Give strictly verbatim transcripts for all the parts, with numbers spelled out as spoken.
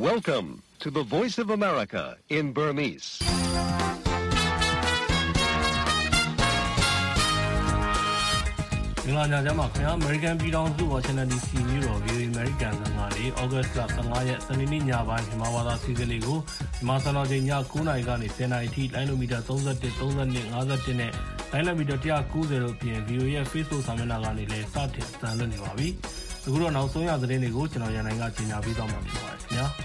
Welcome to the Voice of America in Burmese. ။မင်္ဂလာညချမ်းပါခင်ဗျာ American ပြည်ထောင်စု Washington ဒီ စီ မြို့တော် ဗီ အို အေ American ဇာတ်ကားလေး August လ ၁၅ ရက် စနေနေ့ညပိုင်းမြန်မာဘာသာစီစဉ်လေးကိုမြန်မာစံတော်ချိန်ည ၉ နာရီကနေ ၁၀ နာရီအထိလိုင်းလိုမီတာ ၃၁, ၃၂, ၅၁ နဲ့လိုင်းလိုမီတာ ၁၉၀ တို့အပြင် ဗီ အို အေ ရဲ့ Facebook စာမျက်နှာကနေလည်းစတင်အသံလွှင့်နေပါပြီ။အခုတော့နောက်ဆုံးရသတင်းတွေကိုကျွန်တော်ရန်နိုင်ကကြေညာပေးသွားမှာဖြစ်ပါတယ်ခင်ဗျာ။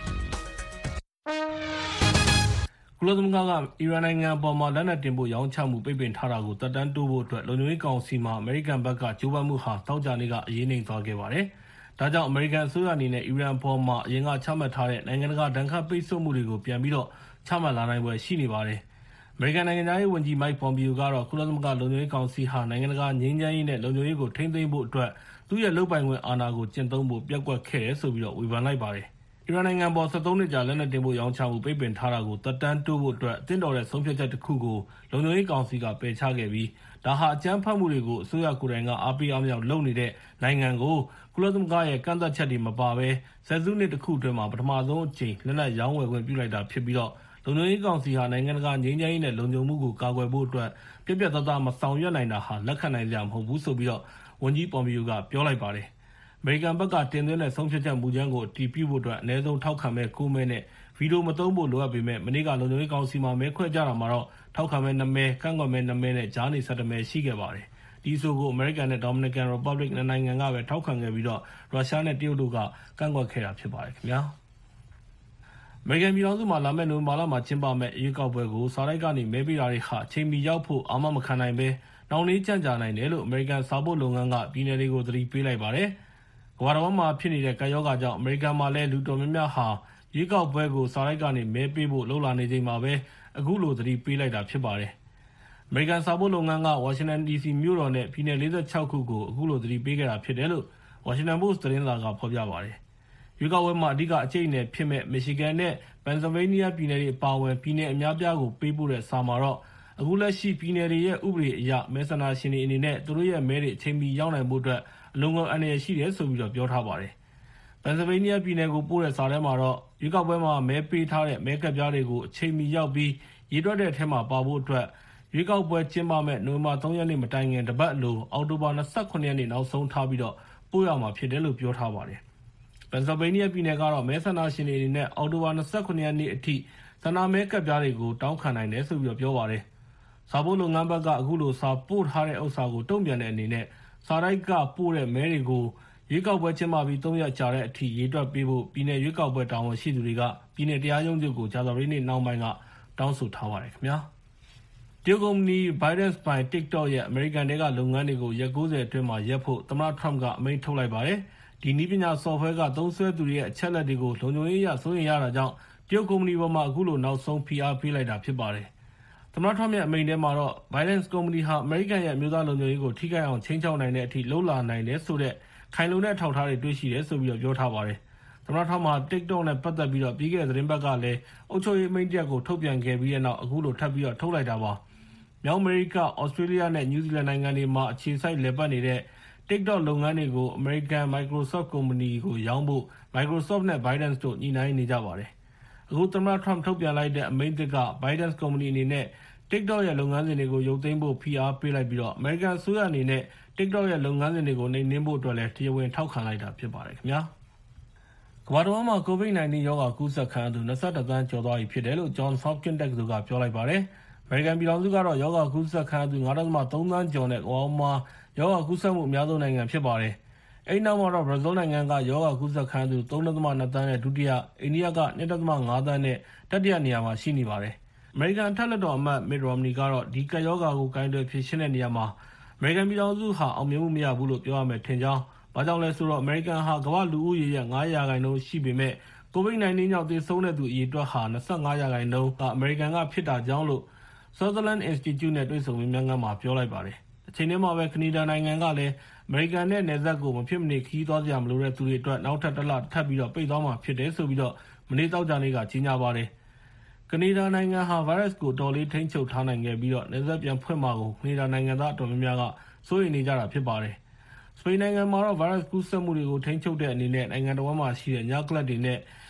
ကုလသမဂ္ဂကအီရန်နိုင်ငံအပေါ်မှာလက်နက်တင်ပို့ရောင်းချမှုပိတ်ပင်ထားတာကိုတပ်တန်းတိုးဖို့အတွက်လုံခြုံရေးကောင်စီမှာအမေရိကန်ဘက်ကကြိုးပမ်းမှုဟာတောက်ကြနေ့ကအရေးနှိမ်သွားခဲ့ပါတယ်။ဒါကြောင့်အမေရိကန်အစိုးရအနေနဲ့အီရန်အပေါ်မှာအရင်ကချမှတ်ထားတဲ့နိုင်ငံတကာဒဏ်ခတ်ပိတ်ဆို့မှုတွေကိုပြန်ပြီးတော့ချမှတ်လာနိုင်ပွဲရှိနေပါတယ်။အမေရိကန်နိုင်ငံသားရေးဝန်ကြီး Mike Pompeo ကတော့ကုလသမဂ္ဂလုံခြုံရေးကောင်စီဟာနိုင်ငံတကာငြိမ်းချမ်းရေးနဲ့လုံခြုံရေးကိုထိန်းသိမ်းဖို့အတွက်သူ့ရဲ့လုပ်ပိုင်ခွင့်အာဏာကိုကျင့်သုံးဖို့ပြက်ကွက်ခဲ့တယ်ဆိုပြီးတော့ဝေဖန်လိုက်ပါတယ်။အီရန်နိုင်ငံပေါ် ၁၃ နှစ်ကြာလက်နက်တင်ပို့ရောင်းချမှုပိတ်ပင်ထားတာကိုတပ်တန်းတိုးဖို့အတွက်အသင့်တော်တဲ့ဆုံးဖြတ်ချက်တစ်ခုကိုလုံခြုံရေးကောင်စီကပယ်ချခဲ့ပြီးဒါဟာအကြမ်းဖက်မှုတွေကိုအစိုးရကိုယ်တိုင်ကအားပေးအားမြောက်လုပ်နေတဲ့နိုင်ငံကိုကုလသမဂ္ဂရဲ့ကန့်သက်ချက်တွေမပါဘဲဆယ်စုနှစ်တစ်ခုအတွင်းမှာပထမဆုံးအကြိမ်လက်နက်ရောင်းဝယ်ခွင့်ပြုလိုက်တာဖြစ်ပြီးတော့လုံခြုံရေးကောင်စီဟာနိုင်ငံတကာငြိမ်းချမ်းရေးနဲ့လုံခြုံမှုကိုကာကွယ်ဖို့အတွက်ပြည့်ပြည့်သားသားမဆောင်ရွက်နိုင်တာဟာလက်ခံနိုင်ကြမဟုတ်ဘူးဆိုပြီးတော့ဝန်ကြီးပွန်ပီယိုကပြောလိုက်ပါတယ်။အမေရိကန်ဘက်ကတင်သွင်းတဲ့ဆုံးဖြတ်ချက်မူကြမ်းကိုအတည်ပြုဖို့အတွက်အနည်းဆုံးထောက်ခံမဲ့ကိုးမဲနဲ့ဗီဒီယိုမသုံးဖို့လိုအပ်ပေမဲ့မနေ့ကလုံခြုံရေးကောင်စီမှာမဲခွဲကြတာမှာတော့ထောက်ခံမဲ့နှစ်မဲကန့်ကွက်မဲ့နှစ်မဲနဲ့ဂျားနေဆယ်တစ်မဲရှိခဲ့ပါတယ်။ဒီဆိုကိုအမေရိကန်နဲ့ Dominican Republic နှစ်နိုင်ငံကပဲထောက်ခံခဲ့ပြီးတော့ရုရှားနဲ့တရုတ်တို့ကကန့်ကွက်ခဲ့တာဖြစ်ပါတယ်ခင်ဗျာ။အမေရိကန်ပြည်ထောင်စုမှာလာမယ့်နိုဝင်ဘာလမှာကျင်းပမယ့်ရွေးကောက်ပွဲကိုစာတိုက်ကနေမဲပေးတာတွေဟာအချိန်မီရောက်ဖို့အာမမခံနိုင်ပဲနှောင့်နှေးကြန့်ကြာနိုင်တယ်လို့အမေရိကန်စာပို့လုပ်ငန်းကပြည်내တွေကိုသတိပေးလိုက်ပါတယ်။ကမ္ဘာတော်မှာဖြစ်နေတဲ့ကပ်ရောဂါကြောင့်အမေရိကန်မှာလည်းလူတော်များများဟာရွေးကောက်ပွဲကိုစာတိုက်ကနေမဲပေးဖို့လှုံ့ဆော်နေချိန်မှာပဲအခုလိုသတိပေးလိုက်တာဖြစ်ပါတယ်။အမေရိကန်စာပို့လုပ်ငန်းကဝါရှင်တန် ဒီ စီ မြို့တော်နဲ့ပြည်내၄၆ ခုကိုအခုလိုသတိပေးခဲ့တာဖြစ်တယ်လို့ Washington Post သတင်းစာကဖော်ပြပါတယ်။ရွေးကောက်ပွဲမှာအဓိကအကျိတ်နဲ့ဖြစ်မဲ့ Michigan နဲ့ Pennsylvania ပြည်နယ်တွေအပါအဝင်ပြည်နယ်အများပြားကိုပေးပို့တဲ့စာမှာတော့အခုလက်ရှိပြည်နယ်တွေရဲ့ဥပဒေအရမဲဆန္ဒရှင်တွေအနေနဲ့သူတို့ရဲ့မဲတွေအချိန်မီရောက်နိုင်ဖို့အတွက်အလုံးစုံအန္တရာယ်ရှိတယ်ဆိုပြီးတော့ပြောထားပါတယ်။ Pennsylvania ပြည်နယ်ကိုပို့တဲ့စာထဲမှာတော့ရွေးကောက်ပွဲမှာမဲပေးထားတဲ့မဲကပ်ပြားတွေကိုအချိန်မီရောက်ပြီးရေတွက်တဲ့အထက်မှာပါဖို့အတွက်ရွေးကောက်ပွဲကျင်းပမဲ့နိုဝင်ဘာ ၃ ရက်နေ့မတိုင်ခင်တပတ်လိုအောက်တိုဘာ ၂၇ ရက်နေ့နောက်ဆုံးထားပြီးတော့ပို့ရမှာဖြစ်တယ်လို့ပြောထားပါတယ်။ Pennsylvania ပြည်နယ်ကတော့မဲဆန္ဒရှင်တွေအနေနဲ့အောက်တိုဘာ ၂၇ ရက်နေ့အထိဆန္ဒမဲကပ်ပြားတွေကိုတောင်းခံနိုင်တယ်ဆိုပြီးတော့ပြောပါတယ်။စာပို့လုပ်ငန်းဘက်ကအခုလိုစာပို့ထားတဲ့ဥစ္စာကိုတုံ့ပြန်တဲ့အနေနဲ့စာတိုက်ကပို့တဲ့မဲတွေကိုရွေးကောက်ပွဲကျင်းပပြီးသုံးရက်ကြာတဲ့အထိရေတွက်ပေးဖို့ပြည်내ရွေးကောက်ပွဲတာဝန်ရှိသူတွေကပြည်내တရားရုံးချုပ်ကိုကြာသပတေးနေ့နှောင်းပိုင်းကတောင်းဆိုထားပါတယ်ခင်ဗျာ။တရုတ်ကုမ္ပဏီ ByteDance ပိုင် TikTok ရဲ့အမေရိကန်တဲကလုပ်ငန်းတွေကိုရက်၉၀အတွင်းမှာရပ်ဖို့သမ္မတ Trump ကအမိန့်ထုတ်လိုက်ပါတယ်။ဒီနည်းပညာ software ကသုံးစွဲသူတွေရဲ့အချက်အလက်တွေကိုလုံခြုံရေးအရစိုးရိမ်ရတာကြောင့်တရုတ်ကုမ္ပဏီပေါ်မှာအခုလိုနောက်ဆုံးဖိအားပေးလိုက်တာဖြစ်ပါတယ်။သမ္မတ Trump ရဲ့အမိန့်ထဲမှာတော့ ByteDance ကုမ္ပဏီဟာအမေရိကန်ရဲ့အမျိုးသားလုံခြုံရေးကိုထိခိုက်အောင်ချိန်ချောက်နိုင်တဲ့အထိလှုပ်လာနိုင်တယ်ဆိုတဲ့ခိုင်လုံတဲ့ထောက်ထားတွေတွေ့ရှိတယ်ဆိုပြီးတော့ပြောထားပါတယ်။သမ္မတ Trump ဟာ TikTok နဲ့ပတ်သက်ပြီးတော့ပြီးခဲ့တဲ့သတင်းပတ်ကလည်းအုပ်ချုပ်ရေးအမိန့်တစ်ရပ်ကိုထုတ်ပြန်ခဲ့ပြီးတဲ့နောက်အခုလိုထပ်ပြီးတော့ထုတ်လိုက်တာပါ။မြောက်အမေရိက၊ Australia နဲ့ New Zealand နိုင်ငံတွေမှာအခြေစိုက်လည်ပတ်နေတဲ့ TikTok လုပ်ငန်းတွေကိုအမေရိကန် Microsoft ကုမ္ပဏီကိုရောင်းဖို့ Microsoft နဲ့ ByteDance တို့ညှိနှိုင်းနေကြပါတယ်။အခုသမ္မတ Trump ထုတ်ပြန်လိုက်တဲ့အမိန့်သစ်က ByteDance ကုမ္ပဏီအနေနဲ့ TikTok ရဲ့လုပ်ငန်းစဉ်တွေကိုရုပ်သိမ်းဖို့ဖိအားပေးလိုက်ပြီးတော့အမေရိကန်အစိုးရအနေနဲ့ TikTok ရဲ့လုပ်ငန်းစဉ်တွေကိုနှိမ်နင်းဖို့အတွက်လည်းတရားဝင်ထောက်ခံလိုက်တာဖြစ်ပါတယ်ခင်ဗျာ။ကမ္ဘာတော်မှာ ကိုဗစ် ၁၉ ရောဂါကူးစက်ခံရသူ၂၁ သန်းကျော်သွားပြီဖြစ်တယ်လို့ Johns Hopkins တက္ကသိုလ်ကပြောလိုက်ပါတယ်။အမေရိကန်ပြည်ထောင်စုကတော့ရောဂါကူးစက်ခံရသူ ၅.၃ သန်းကျော်နဲ့ကမ္ဘာမှာရောဂါကူးစက်မှုအများဆုံးနိုင်ငံဖြစ်ပါတယ်။အဲဒီနောက်မှာတော့ Brazil နိုင်ငံကရောဂါကူးစက်ခံရသူ ၃.၂ သန်းနဲ့ဒုတိယ၊ အိန္ဒိယက ၂.၅ သန်းနဲ့တတိယနေရာမှာရှိနေပါတယ်။အမေရိကန်အထက်လွှတ်တော်အမတ် Mitt Romney ကတော့ဒီကပ်ရောဂါကိုကိုင်တွယ်ဖြေရှင်းတဲ့နေရာမှာအမေရိကန်ပြည်ထောင်စုဟာအောင်မြင်မှုမရဘူးလို့ပြောရမယ်ထင်ကြောင်း။ဘာကြောင့်လဲဆိုတော့အမေရိကန်ဟာကမ္ဘာလူဦးရေရဲ့ ၅ ရာခိုင်နှုန်းရှိပေမဲ့ကိုဗစ် ၁၉ ကြောင့်သေဆုံးတဲ့သူအရေအတွက်ဟာ၂၅ ရာခိုင်နှုန်းကအမေရိကန်ကဖြစ်တာကြောင့်လို့ Sutherland Institute နဲ့တွေ့ဆုံမေးမြန်းခန်းမှာပြောလိုက်ပါတယ်။အချိန်တည်းမှာပဲကနေဒါနိုင်ငံကလည်းအမေရိကန်နဲ့နယ်စပ်ကိုမဖြစ်မနေခရီးသွားကြမလို့တဲ့သူတွေအတွက်နောက်ထပ်တစ်လထပ်ပြီးတော့ပိတ်သွားမှာဖြစ်တယ်ဆိုပြီးတော့မနေ့တောက်ကြနေ့ကကြေညာပါတယ်။ကနေဒါနိုင်ငံဟာဗိုင်းရပ်စ်ကိုတော်လေးထိန်းချုပ်ထားနိုင်ခဲ့ပြီးတော့နယ်စပ်ပြန်ဖွင့်မှာကိုကနေဒါနိုင်ငံသားအတော်များများကစိုးရိမ်နေကြတာဖြစ်ပါတယ်။စပိန်နိုင်ငံမှာတော့ဗိုင်းရပ်စ်ကူးစက်မှုတွေကိုထိန်းချုပ်တဲ့အနေနဲ့နိုင်ငံတော်မှာရှိတဲ့ညကလပ်တွေနဲ့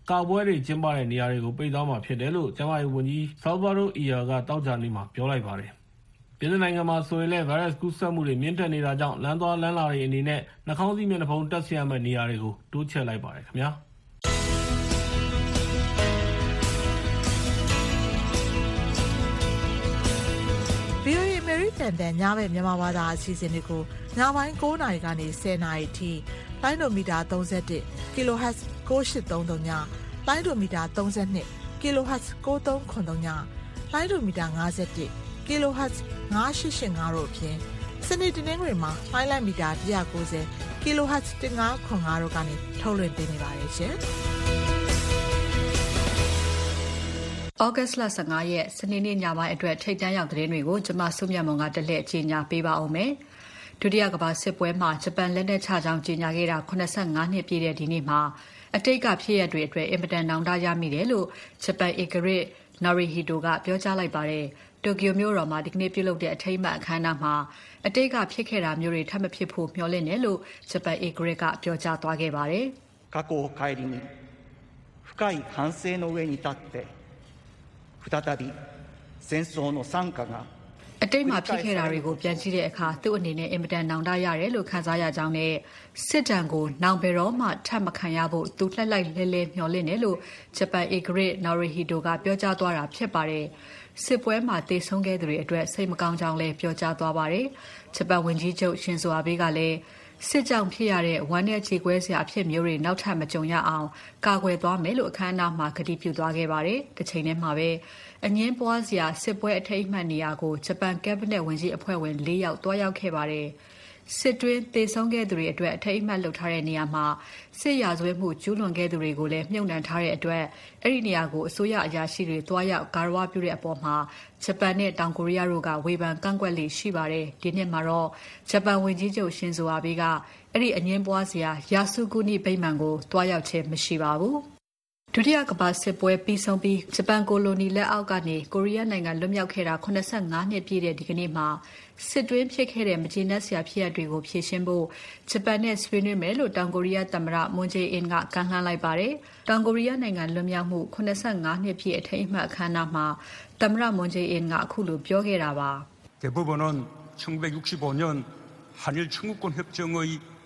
ကာပွဲတွေကျင်းပတဲ့နေရာတွေကိုပိတ်သွားမှာဖြစ်တယ်လို့ကျန်းမာရေးဝန်ကြီး Salvador Illa ကတောက်ကြနေ့မှာပြောလိုက်ပါတယ်။ပြည်내နိုင်ငံမှာဆိုရင်လည်း virus ကူးစက်မှုတွေမြင့်တက်နေတာကြောင့်လမ်းသွားလမ်းလာတွေအနေနဲ့နှာခေါင်းစည်းမျက်နှာဖုံးတပ်ဆင်ရမယ့်နေရာတွေကိုတိုးချဲ့လိုက်ပါတယ်ခင်ဗျာ။ဗွီအိုအေ American တန်ညဘက်မြန်မာဘာသာအစီအစဉ်တွေကိုညပိုင်း၉နာရီကနေ၁၀နာရီအထိလိုင်းဒိုမီတာ၃၁ kHz ၉၈၃၃ညလိုင်းဒိုမီတာ၃၂ kHz ၉၃၇၃ညလိုင်းဒိုမီတာ၅၁ kHz ၅၈၈၅တို့အပြင်စနေတနင်္ဂနွေမှာလိုင်းလိုက်မီတာ၁၉၀ kHz ၁၅၇၅တို့ကနေထုတ်လွှင့်ပေးနေပါတယ်ရှင်။ August လ၁၅ရက်စနေနေ့ညပိုင်းအတွက်ထိပ်တန်းရောက်သတင်းတွေကိုကျွန်မစုမြတ်မွန်ကတက်လက်အကြီးညာပေးပါအောင်မယ်။ဒုတိယကမ္ဘာစစ်ပွဲမှာဂျပန်လက်နက်ချကြောင်းကြေညာခဲ့တာ၈၅နှစ်ပြည့်တဲ့ဒီနေ့မှာအတိတ်ကဖြစ်ရပ်တွေအတွက်အင်မတန်နောင်တရမိတယ်လို့ဂျပန်ဧကရာဇ် Narihito ကပြောကြားလိုက်ပါတယ်။တိုကျိုမြို့တော်မှာဒီကနေ့ပြုလုပ်တဲ့အထိမ်းအမှတ်အခမ်းအနားမှာအတိတ်ကဖြစ်ခဲ့တာမျိုးတွေထပ်မဖြစ်ဖို့မျှော်လင့်တယ်လို့ဂျပန်ဧကရာဇ်ကပြောကြားသွားခဲ့ပါတယ်။過去を顧み深い反省の上に立って再び戦争の惨禍がအတိတ်မှာဖြစ်ခဲ့တာတွေကိုပြန်ကြည့်တဲ့အခါသူ့အနေနဲ့အင်မတန်နောင်တရတယ်လို့ခံစားရကြောင်းနဲ့စစ်တမ်းကိုနောင်ဘယ်တော့မှထပ်မခံရဖို့သူလှက်လိုက်လဲလဲမျှော်လင့်တယ်လို့ဂျပန်ဧကရာဇ် Narihito ကပြောကြားသွားတာဖြစ်ပါတယ်။စစ်ပွဲမှာတေဆုံးခဲ့သူတွေအတွက်စိတ်မကောင်းကြောင်းလည်းပြောကြားသွားပါတယ်။ဂျပန်ဝန်ကြီးချုပ်ရှင်ဇိုအာဘေးကလည်းစစ်ကြောင့်ဖြစ်ရတဲ့ဝမ်းနဲ့ကြေကွဲစရာအဖြစ်မျိုးတွေနောက်ထပ်မကြုံရအောင်ကာကွယ်သွားမယ်လို့အခမ်းအနားမှာကတိပြုသွားခဲ့ပါတယ်။တစ်ချိန်တည်းမှာပဲအငင်းပွားစရာစစ်ပွဲအထိမ်းအမှတ်နေရာကိုဂျပန်ကက်ဘိနက်ဝန်ကြီးအဖွဲ့ဝင်၄ယောက်တွားရောက်ခဲ့ပါတယ်။စစ်တွင်းတေဆုံးခဲ့သူတွေအတွက်အထိမ်းအမှတ်လုပ်ထားတဲ့နေရာမှာစစ်ရာဇဝတ်မှုကျူးလွန်ခဲ့သူတွေကိုလည်းမြှုပ်နှံထားတဲ့အတွက်အဲ့ဒီနေရာကိုအစိုးရအရာရှိတွေတွားရောက်ဂါရဝပြုတဲ့အပေါ်မှာဂျပန်နဲ့တောင်ကိုရီးယားတို့ကဝေဖန်ကန့်ကွက်လေရှိပါတယ်။ဒီနှစ်မှာတော့ဂျပန်ဝန်ကြီးချုပ်ရှင်ဇိုအာဘေးကအဲ့ဒီအငင်းပွားစရာယာစုကူနီဗိမာန်ကိုတွားရောက်ခြင်းမရှိပါဘူး။ဒုတိယကမ္ဘာစစ်ပွဲပြီးဆုံးပြီးဂျပန်ကိုလိုနီလက်အောက်ကနေကိုရီးယားနိုင်ငံလွတ်မြောက်ခဲ့တာ၈၅နှစ်ပြည့်တဲ့ဒီကနေ့မှာစစ်တွင်းဖြစ်ခဲ့တဲ့မကျေနပ်စရာဖြစ်ရပ်တွေကိုဖြေရှင်းဖို့ဂျပန်နဲ့ဆွေးနွေးမယ်လို့တောင်ကိုရီးယားသမ္မတမွန်ဂျေအင်ကကမ်းလှမ်းလိုက်ပါတယ်။တောင်ကိုရီးယားနိုင်ငံလွတ်မြောက်မှု၈၅နှစ်ပြည့်အထိမ်းအမှတ်အခမ်းအနားမှာသမ္မတမွန်ဂျေအင်ကအခုလိုပြောခဲ့တာပါ။대부분은 천구백육십오 년 한일 청구권 협정의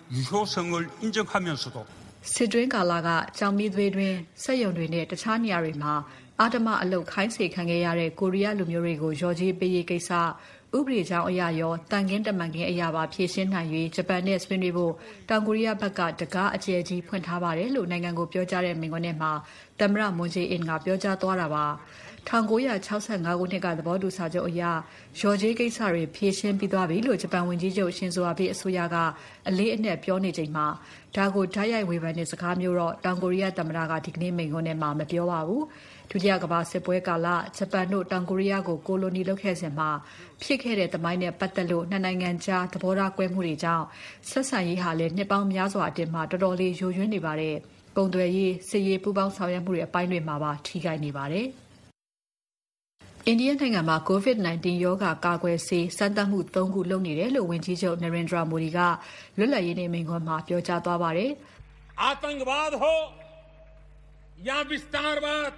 유효성을 인정하면서도 စစ်တွင်းကာလကကြောင်မီသွေးတွင်စက်ရုံတွေနဲ့တခြားနေရာတွေမှာအာတမအလုတ်ခိုင်းစေခံခဲ့ရတဲ့ကိုရီးယားလူမျိုးတွေကိုရော်ကြီးပေးရေးကိစ္စဥပဒေကြောင်းအရာရောတန်ခင်းတမန်ခင်းအရာပါဖြည့်ရှင်းနိုင်၍ဂျပန်နဲ့ဆွေးနွေးဖို့တောင်ကိုရီးယားဘက်ကတကားအကျယ်ကြီးဖွင့်ထားပါတယ်လို့နိုင်ငံကိုပြောကြားတဲ့မိန့်ခွန်းထဲမှာသမ္မတမွန်ဂျေအင်ကပြောကြားသွားတာပါ၁၉၆၅ခုနှစ်ကသဘောတူစာချုပ်အရရော်ကြီးကိစ္စတွေဖြည့်ရှင်းပြီးသွားပြီလို့ဂျပန်ဝန်ကြီးချုပ်ရှင်ဇိုအာဘေးအစိုးရကအလေးအနက်ပြောနေချိန်မှာဒါကိုဓာတ်ရိုက်ဝေဖန်တဲ့စကားမျိုးတော့တောင်ကိုရီးယားသမ္မတကဒီကနေ့မိန့်ခွန်းထဲမှာမပြောပါဘူးဒုတိယကမ္ဘာစစ်ပွဲကာလဂျပန်တို့တောင်ကိုရီးယားကိုကိုလိုနီလုပ်ခဲ့စဉ်မှာဖြစ်ခဲ့တဲ့သမိုင်းနဲ့ပတ်သက်လို့နှစ်နိုင်ငံကြားသဘောထားကွဲမှုတွေကြောင့်ဆက်ဆံရေးဟာလည်းနှစ်ပေါင်းများစွာအတင်းမှာတော်တော်လေးယိုယွင်းနေပါတယ်ပုံသွယ်ရေးစစ်ရေးပူးပေါင်းဆောင်ရွက်မှုတွေအပိုင်းတွေမှာပါထိခိုက်နေပါတယ်အိန္ဒိယနိုင်ငံမှာ ကိုဗစ်၁၉ ရောဂါကာကွယ်ဆေးစမ်းသပ်မှု၃ခုလုပ်နေတယ်လို့ဝန်ကြီးချုပ် Narendra Modi ကလွတ်လပ်ရေးနေ့မိန့်ခွန်းမှာပြောကြားသွားပါတယ်။ आतंकवाद हो या विस्तारवाद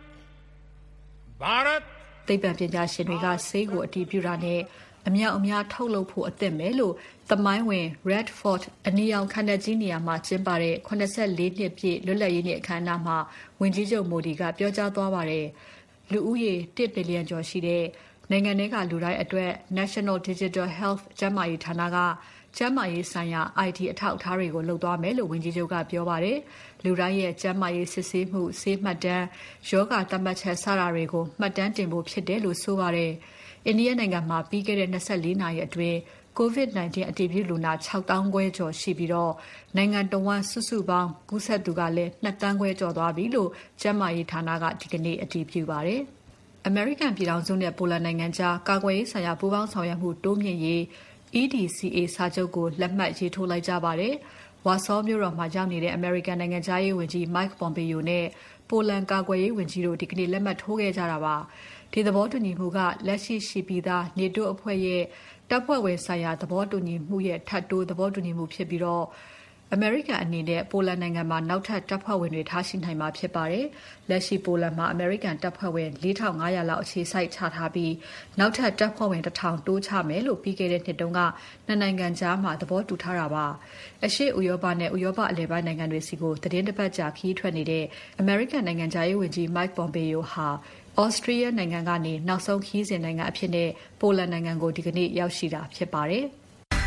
भारत သိပ္ပံပညာရှင်တွေကဆေးကိုအတည်ပြုတာနဲ့အမြောက်အများထုတ်လုပ်ဖို့အသင့်ပဲလို့သမိုင်းဝင် Red Fort အနီရောင်ခန္ဓာကြီးနေရာမှာကျင်းပတဲ့၈၄နှစ်ပြည့်လွတ်လပ်ရေးနေ့အခမ်းအနားမှာဝန်ကြီးချုပ် Modi ကပြောကြားသွားပါတယ်။လူဦးရေတစ်ဘီလီယံကျော်ရှိတဲ့နိုင်ငံထဲကလူတိုင်းအတွက် National Digital Health ကျန်းမာရေးဌာနကကျန်းမာရေးဆိုင်ရာ အိုင် တီ အထောက်အထားတွေကိုလုပ်သွားမယ်လို့ဝန်ကြီးချုပ်ကပြောပါတယ်။လူတိုင်းရဲ့ကျန်းမာရေးစစ်ဆေးမှုဆေးမှတ်တမ်းယောဂသတ်မှတ်ချက်စတာတွေကိုမှတ်တမ်းတင်ဖို့ဖြစ်တယ်လို့ဆိုပါတယ်။အိန္ဒိယနိုင်ငံမှာပြီးခဲ့တဲ့၂၄နာရီအတွင်းကိုဗစ်၁၉အတည်ပြုလူနာ၆သောင်းခွဲကျော်ရှိပြီးတော့နိုင်ငံတော်ဝန်စုစုပေါင်းကူးစက်သူကလည်း၂သန်းခွဲကျော်သွားပြီလို့ကျန်းမာရေးဌာနကဒီကနေ့အတည်ပြုပါတယ်။ အမေရိကန်ပြည်ထောင်စုနဲ့ပိုလန်နိုင်ငံကြားကာကွယ်ရေးဆိုင်ရာပူးပေါင်းဆောင်ရွက်မှုတိုးမြှင့်ရေး E D C A စာချုပ်ကိုလက်မှတ်ရေးထိုးလိုက်ကြပါတယ်။ဝါဆောမြို့တော်မှာရောက်နေတဲ့အမေရိကန်နိုင်ငံသားရေးဝန်ကြီး Mike Pompeo နဲ့ပိုလန်ကာကွယ်ရေးဝန်ကြီးတို့ဒီကနေ့လက်မှတ်ထိုးခဲ့ကြတာပါ။ဒီသဘောတူညီမှုကလက်ရှိရှိပြီးသား NATO အဖွဲ့ရဲ့တပ်ဖွဲ့ဝင်ဆိုင်ရာသဘောတူညီမှုရဲ့ထပ်တိုးသဘောတူညီမှုဖြစ်ပြီးတော့အမေရိကန်အနေနဲ့ပိုလန်နိုင်ငံမှာနောက်ထပ်တပ်ဖွဲ့ဝင်တွေထားရှိနိုင်မှာဖြစ်ပါတယ်။လက်ရှိပိုလန်မှာအမေရိကန်တပ်ဖွဲ့ဝင်၄ထောင်၅ရာလောက်အခြေစိုက်ချထားပြီးနောက်ထပ်တပ်ဖွဲ့ဝင်တစ်ထောင်တိုးချမယ်လို့ပြီးခဲ့တဲ့နှစ်တုန်းကနှစ်နိုင်ငံကြားမှာသဘောတူထားတာပါ။အရှေ့ဥရောပနဲ့ဥရောပအလယ်ပိုင်းနိုင်ငံတွေစီကိုသတင်းတစ်ပတ်ကြာခရီးထွက်နေတဲ့အမေရိကန်နိုင်ငံသားရေးဝန်ကြီး Mike Pompeo ဟာAustria နိုင်ငံကနေနောက်ဆုံးခရီးစဉ်နိုင်ငံအဖြစ်နဲ့ပိုလန်နိုင်ငံကိုဒီကနေ့ရောက်ရှိတာဖြစ်ပါတယ်။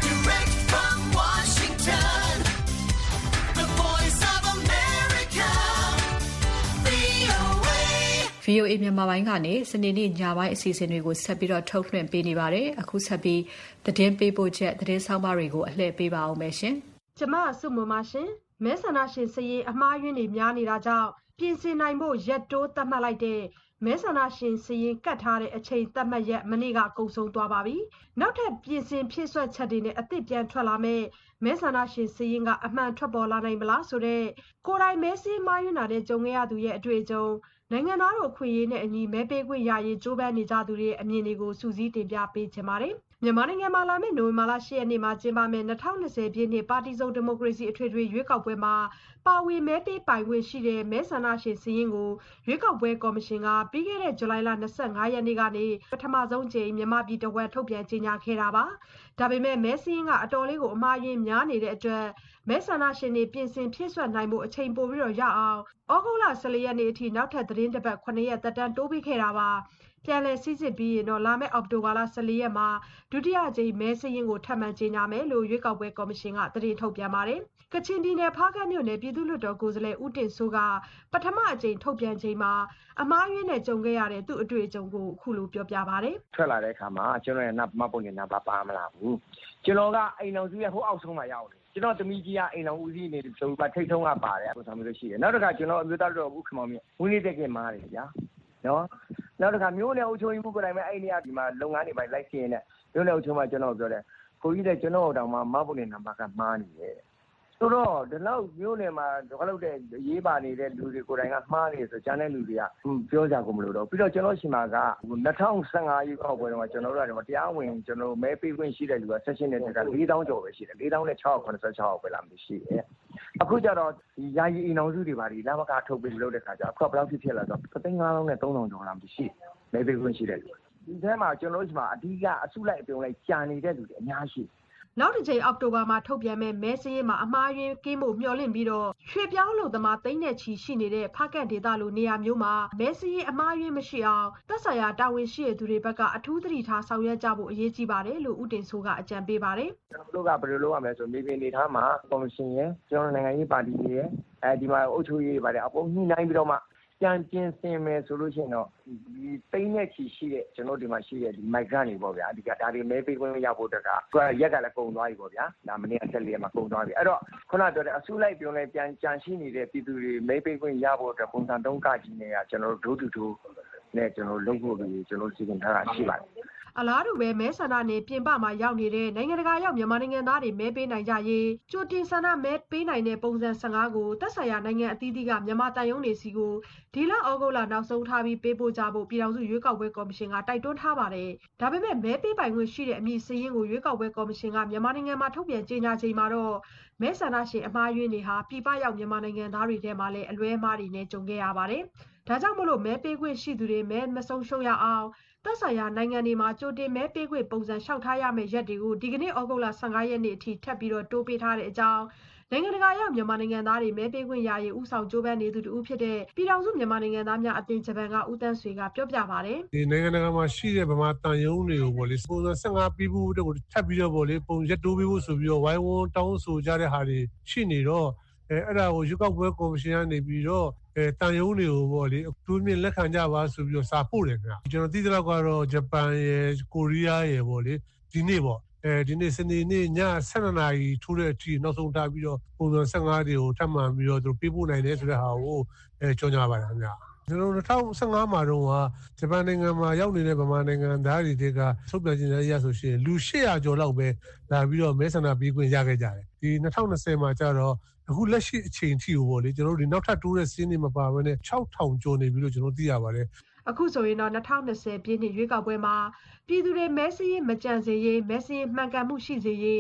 ဗွီအိုအေ မြန်မာပိုင်းကနေစနေနေ့ညပိုင်းအစီအစဉ်တွေကိုဆက်ပြီးတော့ထုတ်လွှင့်ပေးနေပါတယ်။အခုဆက်ပြီးသတင်းပေးပို့ချက်သတင်းဆောင်မတွေကိုအလှည့်ပေးပါအောင်မယ်ရှင်။ကျမစုမမရှင်မဲဆန္ဒရှင်စရေးအမှားယွင်းတွေများနေတာကြောင့်ပြင်ဆင်နိုင်ဖို့ရက်တိုးသတ်မှတ်လိုက်တဲ့မဲဆန္ဒရှင်စရေးကတ်ထားတဲ့အချိန်သတ်မှတ်ရက်မနေ့ကကုန်ဆုံးသွားပါပြီ။နောက်ထပ်ပြင်ဆင်ဖြည့်ဆွတ်ချက်တွေနဲ့အသစ်ပြန်ထွက်လာမဲ့မဲဆန္ဒရှင်စရေးကအမှန်ထွက်ပေါ်လာနိုင်မလားဆိုတဲ့ကိုယ်တိုင်မဲစည်းမှားယွင်းတာတဲ့ကြုံခဲ့ရသူရဲ့အတွေ့အကြုံနိုင်ငံသားတို့ခွင့်ရေးနဲ့အညီမဲပေးခွင့်ရရေးကြိုးပမ်းနေကြသူတွေအမြင်တွေကိုစူးစီးတင်ပြပေးချင်ပါတယ်။မြန်မာနိုင်ငံမှာလာမယ့်နိုဝင်ဘာလ၈ရက်နေ့မှာကျင်းပမယ့်၂၀၂၀ပြည့်နှစ်ပါတီစုံဒီမိုကရေစီအထွေထွေရွေးကောက်ပွဲမှာပါဝင်မဲပေးပိုင်ခွင့်ရှိတဲ့မဲဆန္ဒရှင်စည်းရင်းကိုရွေးကောက်ပွဲကော်မရှင်ကပြီးခဲ့တဲ့ဇူလိုင်လ၂၅ရက်နေ့ကနေပထမဆုံးကြိမ်မြန်မာပြည်တဝက်ထုတ်ပြန်ကြေညာခဲ့တာပါ။ဒါပေမဲ့မဲစည်းရင်းကအတော်လေးကိုအမှားယွင်းများနေတဲ့အတွက်မဲဆန္ဒရှင်တွေပြင်ဆင်ဖြည့်ဆွတ်နိုင်ဖို့အချိန်ပိုပြီးတော့ရအောင်ဩဂုတ်လ၁၄ရက်နေ့အထိနောက်ထပ်သတင်းတစ်ပတ်ခုနှစ်ရက်သက်တမ်းတိုးပေးခဲ့တာပါ။ပြန်လည်စစ်စစ်ပြီးရင်တော့လာမယ့်အောက်တိုဘာလ၁၄ရက်မှာဒုတိယကြိမ်မဲစည်းရင်းကိုထပ်မံကြေညာမယ်လို့ရွေးကောက်ပွဲကော်မရှင်ကသတင်းထုတ်ပြန်ပါတယ်။ကချင်ပြည်နယ်ဖားကန့်မြို့နယ်ပြည်သူ့လွှတ်တော်ကိုယ်စားလှယ်ဦးတင်စိုးကပထမအကြိမ်ထုတ်ပြန်ချိန်မှာအမှားယွင်းနဲ့ကြုံခဲ့ရတဲ့သူ့အတွေ့အကြုံကိုအခုလိုပြောပြပါတယ်။ထွက်လာတဲ့အခါမှာကျွန်တော်ရဲ့နပ်မပုံနေနပ်ပါပါမလာဘူး။ကျွန်တော်ကအိမ်တော်စုရဲ့ဟိုအောက်ဆုံးမှာရောက်နေကျွန်တော်သမီးကြီးကအိမ်တော်ဦးစီးနေဆိုပြီးထိတ်ထုံးကပါတယ်ပုံစံမျိုးရှိတယ်နောက်တစ်ခါကျွန်တော်အမျိုးသားတော်ဦးခမောင်မြင့်ဝင်းနေတဲ့ကင်မားတယ်ဗျာနော်နောက်တစ်ခါမျိုးနယ်အုပ်ချုပ်ရေးမှုကိုယ်တိုင်ပဲအဲ့ဒီနေရာဒီမှာလုပ်ငန်းတွေပဲလိုက်ရှင်းနေမျိုးနယ်အုပ်ချုပ်မှကျွန်တော်ပြောတယ်ကိုကြီးတဲ့ကျွန်တော်တောင်မှမပုံနေနံပါတ်ကမှားနေတယ်ဆိုတော့ဒီလောက်မျိုးနယ်မှာဒီလောက်တဲ့အရေးပါနေတဲ့လူတွေကိုယ်တိုင်ကမှားနေဆိုကျန်တဲ့လူတွေကပြောကြကုန်မလို့တော့ပြီးတော့ကျွန်တော်ရှင်မာက၂၀၁၅ရွေးကောက်ပွဲတော့ကျွန်တော်တို့ကတရားဝင်ကျွန်တော်မဲပေးခွင့်ရှိတဲ့လူကဆက်ရှင်တဲ့တက်က၄သောင်းကျော်ပဲရှိတယ်၄သောင်းနဲ့၆ရာ၇၆ပဲလာမရှိတယ်အခုကျတော့ဒီယာယီအိမ်အောင်စုတွေပါဒီလမကထုတ်ပြီးလို့တဲ့ခါကျအခုဘယ်လောက်ဖြစ်ဖြစ်လာတော့သသိန်း၅သောင်းနဲ့၃သောင်းကျော်လာမရှိမဲပေးခွင့်ရှိတဲ့လူဒီထဲမှာကျွန်တော်တို့ဒီမှာအဓိကအစုလိုက်အပြုံလိုက်ကြာနေတဲ့လူတွေအများရှိနောက်တစ်ချိန်အောက်တိုဘာမှာထုတ်ပြန်မဲ့မဲစင်းမှာအမှားယွင်းကင်းဖို့မျှော်လင့်ပြီးတော့ရွှေပြောင်းလို့သမားသိန်းနဲ့ချီရှိနေတဲ့ဖားကန့်ဒေသလိုနေရာမျိုးမှာမဲစင်းအမှားယွင်းမရှိအောင်သက်ဆိုင်ရာတာဝန်ရှိတဲ့သူတွေဘက်ကအထူးသတိထားဆောင်ရွက်ကြဖို့အရေးကြီးပါတယ်လို့ဦးတင်စိုးကအကြံပေးပါတယ်ကျွန်တော်တို့ကဘယ်လိုလုပ်ရမလဲဆိုမြေပြင်နေထားမှာကော်မရှင်ရဲ့ကျွန်တော်နိုင်ငံရေးပါတီတွေရဲ့အဲဒီမှာအုပ်ချုပ်ရေးပါတယ်အကုန်ညှိနှိုင်းပြီးတော့မှပြန်ပြင်ဆင်မယ်ဆိုလို့ရှိရင်တော့ဒီသိန်းနဲ့ချီရှိတဲ့ကျွန်တော်ဒီမှာရှိတဲ့ဒီမိုက်ဂရန့်တွေပေါ့ဗျာအဓိကဒါတွေမဲပေးခွင့်ရဖို့တက်ကသူကရက်ကလည်းကုန်သွားပြီပေါ့ဗျာဒါမနေ့အဆက်လေးမှာကုန်သွားပြီအဲ့တော့ခုနပြောတဲ့အစုလိုက်ပြုံးလိုက်ပြန်ကြံရှိနေတဲ့ပြည်သူတွေမဲပေးခွင့်ရဖို့အတွက်ပုံစံတုံးကကြီးနေတာကျွန်တော်တို့ဒုတူတူနဲ့ကျွန်တော်လုပ်ဖို့ပြီးကျွန်တော်စီစဉ်ထားတာရှိပါတယ်အလားတူပဲမဲဆန္ဒနယ်ပြင်ပမှာရောက်နေတဲ့နိုင်ငံတကာရောက်မြန်မာနိုင်ငံသားတွေမဲပေးနိုင်ကြရေးကြိုတင်ဆန္ဒမဲပေးနိုင်တဲ့ပုံစံ၁၅ကိုသက်ဆိုင်ရာနိုင်ငံအသီးသီးကမြန်မာတန်ယုံတွေစီကိုဒီလဩဂုတ်လနောက်ဆုံးထားပြီးပေးပို့ကြဖို့ပြည်ထောင်စုရွေးကောက်ပွဲကော်မရှင်ကတိုက်တွန်းထားပါတယ်။ဒါပေမဲ့မဲပေးပိုင်ခွင့်ရှိတဲ့အမည်စရင်းကိုရွေးကောက်ပွဲကော်မရှင်ကမြန်မာနိုင်ငံမှာထုတ်ပြန်ကြေညာချိန်မှာတော့မဲဆန္ဒရှင်အမှားယွင်းတွေဟာပြည်ပရောက်မြန်မာနိုင်ငံသားတွေထဲမှာလည်းအလွဲအမှားတွေနဲ့ကြုံခဲ့ရပါတယ်။ဒါကြောင့်မလို့မဲပေးခွင့်ရှိသူတွေမဲမဆုံးရှုံးရအောင်သက်ဆိုင်ရာနိုင်ငံတွေမှာကြိုတင်မဲပေးခွင့်ပုံစံလျှောက်ထားရမယ့်ရက်တွေကိုဒီကနေ့ဩဂုတ်လ၁၅ရက်နေ့အထိထပ်ပြီးတော့တိုးပေးထားတဲ့အကြောင်းနိုင်ငံတကာရောက်မြန်မာနိုင်ငံသားတွေမဲပေးခွင့်ရရေးဥဆောင်ကြိုးပမ်းနေသူတူဖြစ်တဲ့ပြည်ထောင်စုမြန်မာနိုင်ငံသားများအသင်းဂျပန်ကဦးတန်းဆွေကပြောပြပါတယ်ဒီနိုင်ငံတကာမှာရှိတဲ့ဗမာတန်ယုံတွေကိုပေါ့လေပုံစံ၁၅ပြီးဖို့အတွက်ကိုထပ်ပြီးတော့ပေါ့လေပုံရက်တိုးပေးဖို့ဆိုပြီးတော့ဝိုင်းဝန်းတောင်းဆိုကြတဲ့ဟာတွေရှိနေတော့အဲအဲ့ဒါကိုရွေးကောက်ပွဲကော်မရှင်ကနေပြီးတော့အဲတန်ယုံတွေကိုပေါ့လေအထူးမြင့်လက်ခံကြပါဆိုပြီးတော့စာပို့တယ်ခင်ဗျကျွန်တော်သိသလောက်ကတော့ဂျပန်ရယ်ကိုရီးယားရယ်ပေါ့လေဒီနေ့ပေါ့အဲဒီနေ့စနေနေ့ည၁၂နာရီထိုးတဲ့အထိနောက်ဆုံးထားပြီးတော့ပုံစံ၁၅တွေကိုထပ်မှန်ပြီးတော့သူပေးပို့နိုင်တယ်ဆိုတဲ့ဟာကိုအဲကြော်ညာပါတယ်ခင်ဗျကျွန်တော်တို့၂၀၁၅မှာတော့ဂျပန်နိုင်ငံမှာရောက်နေတဲ့ဗမာနိုင်ငံသားတွေကထုတ်ပြန်ကြေညာရဆိုရှင်လူ၈ရာကျော်လောက်ပဲလာပြီးတော့မဲဆန္ဒပေးခွင့်ရခဲ့ကြတယ်ဒီ၂၀၂၀မှာကျတော့အခုလက်ရှိအချိန်ထိကိုပေါ့လေကျွန်တော်တို့ဒီနောက်ထပ်တိုးတဲ့စင်းတွေမပါဘဲနဲ့၆ထောင်ကျော်နေပြီလို့ကျွန်တော်သိရပါတယ်အခုဆိုရင်တော့၂၀၂၀ပြည့်နှစ်ရွေးကောက်ပွဲမှာပြည်သူတွေမဲစည်းမကြံစေရေးမဲစည်းမှန်ကန်မှုရှိစေရေး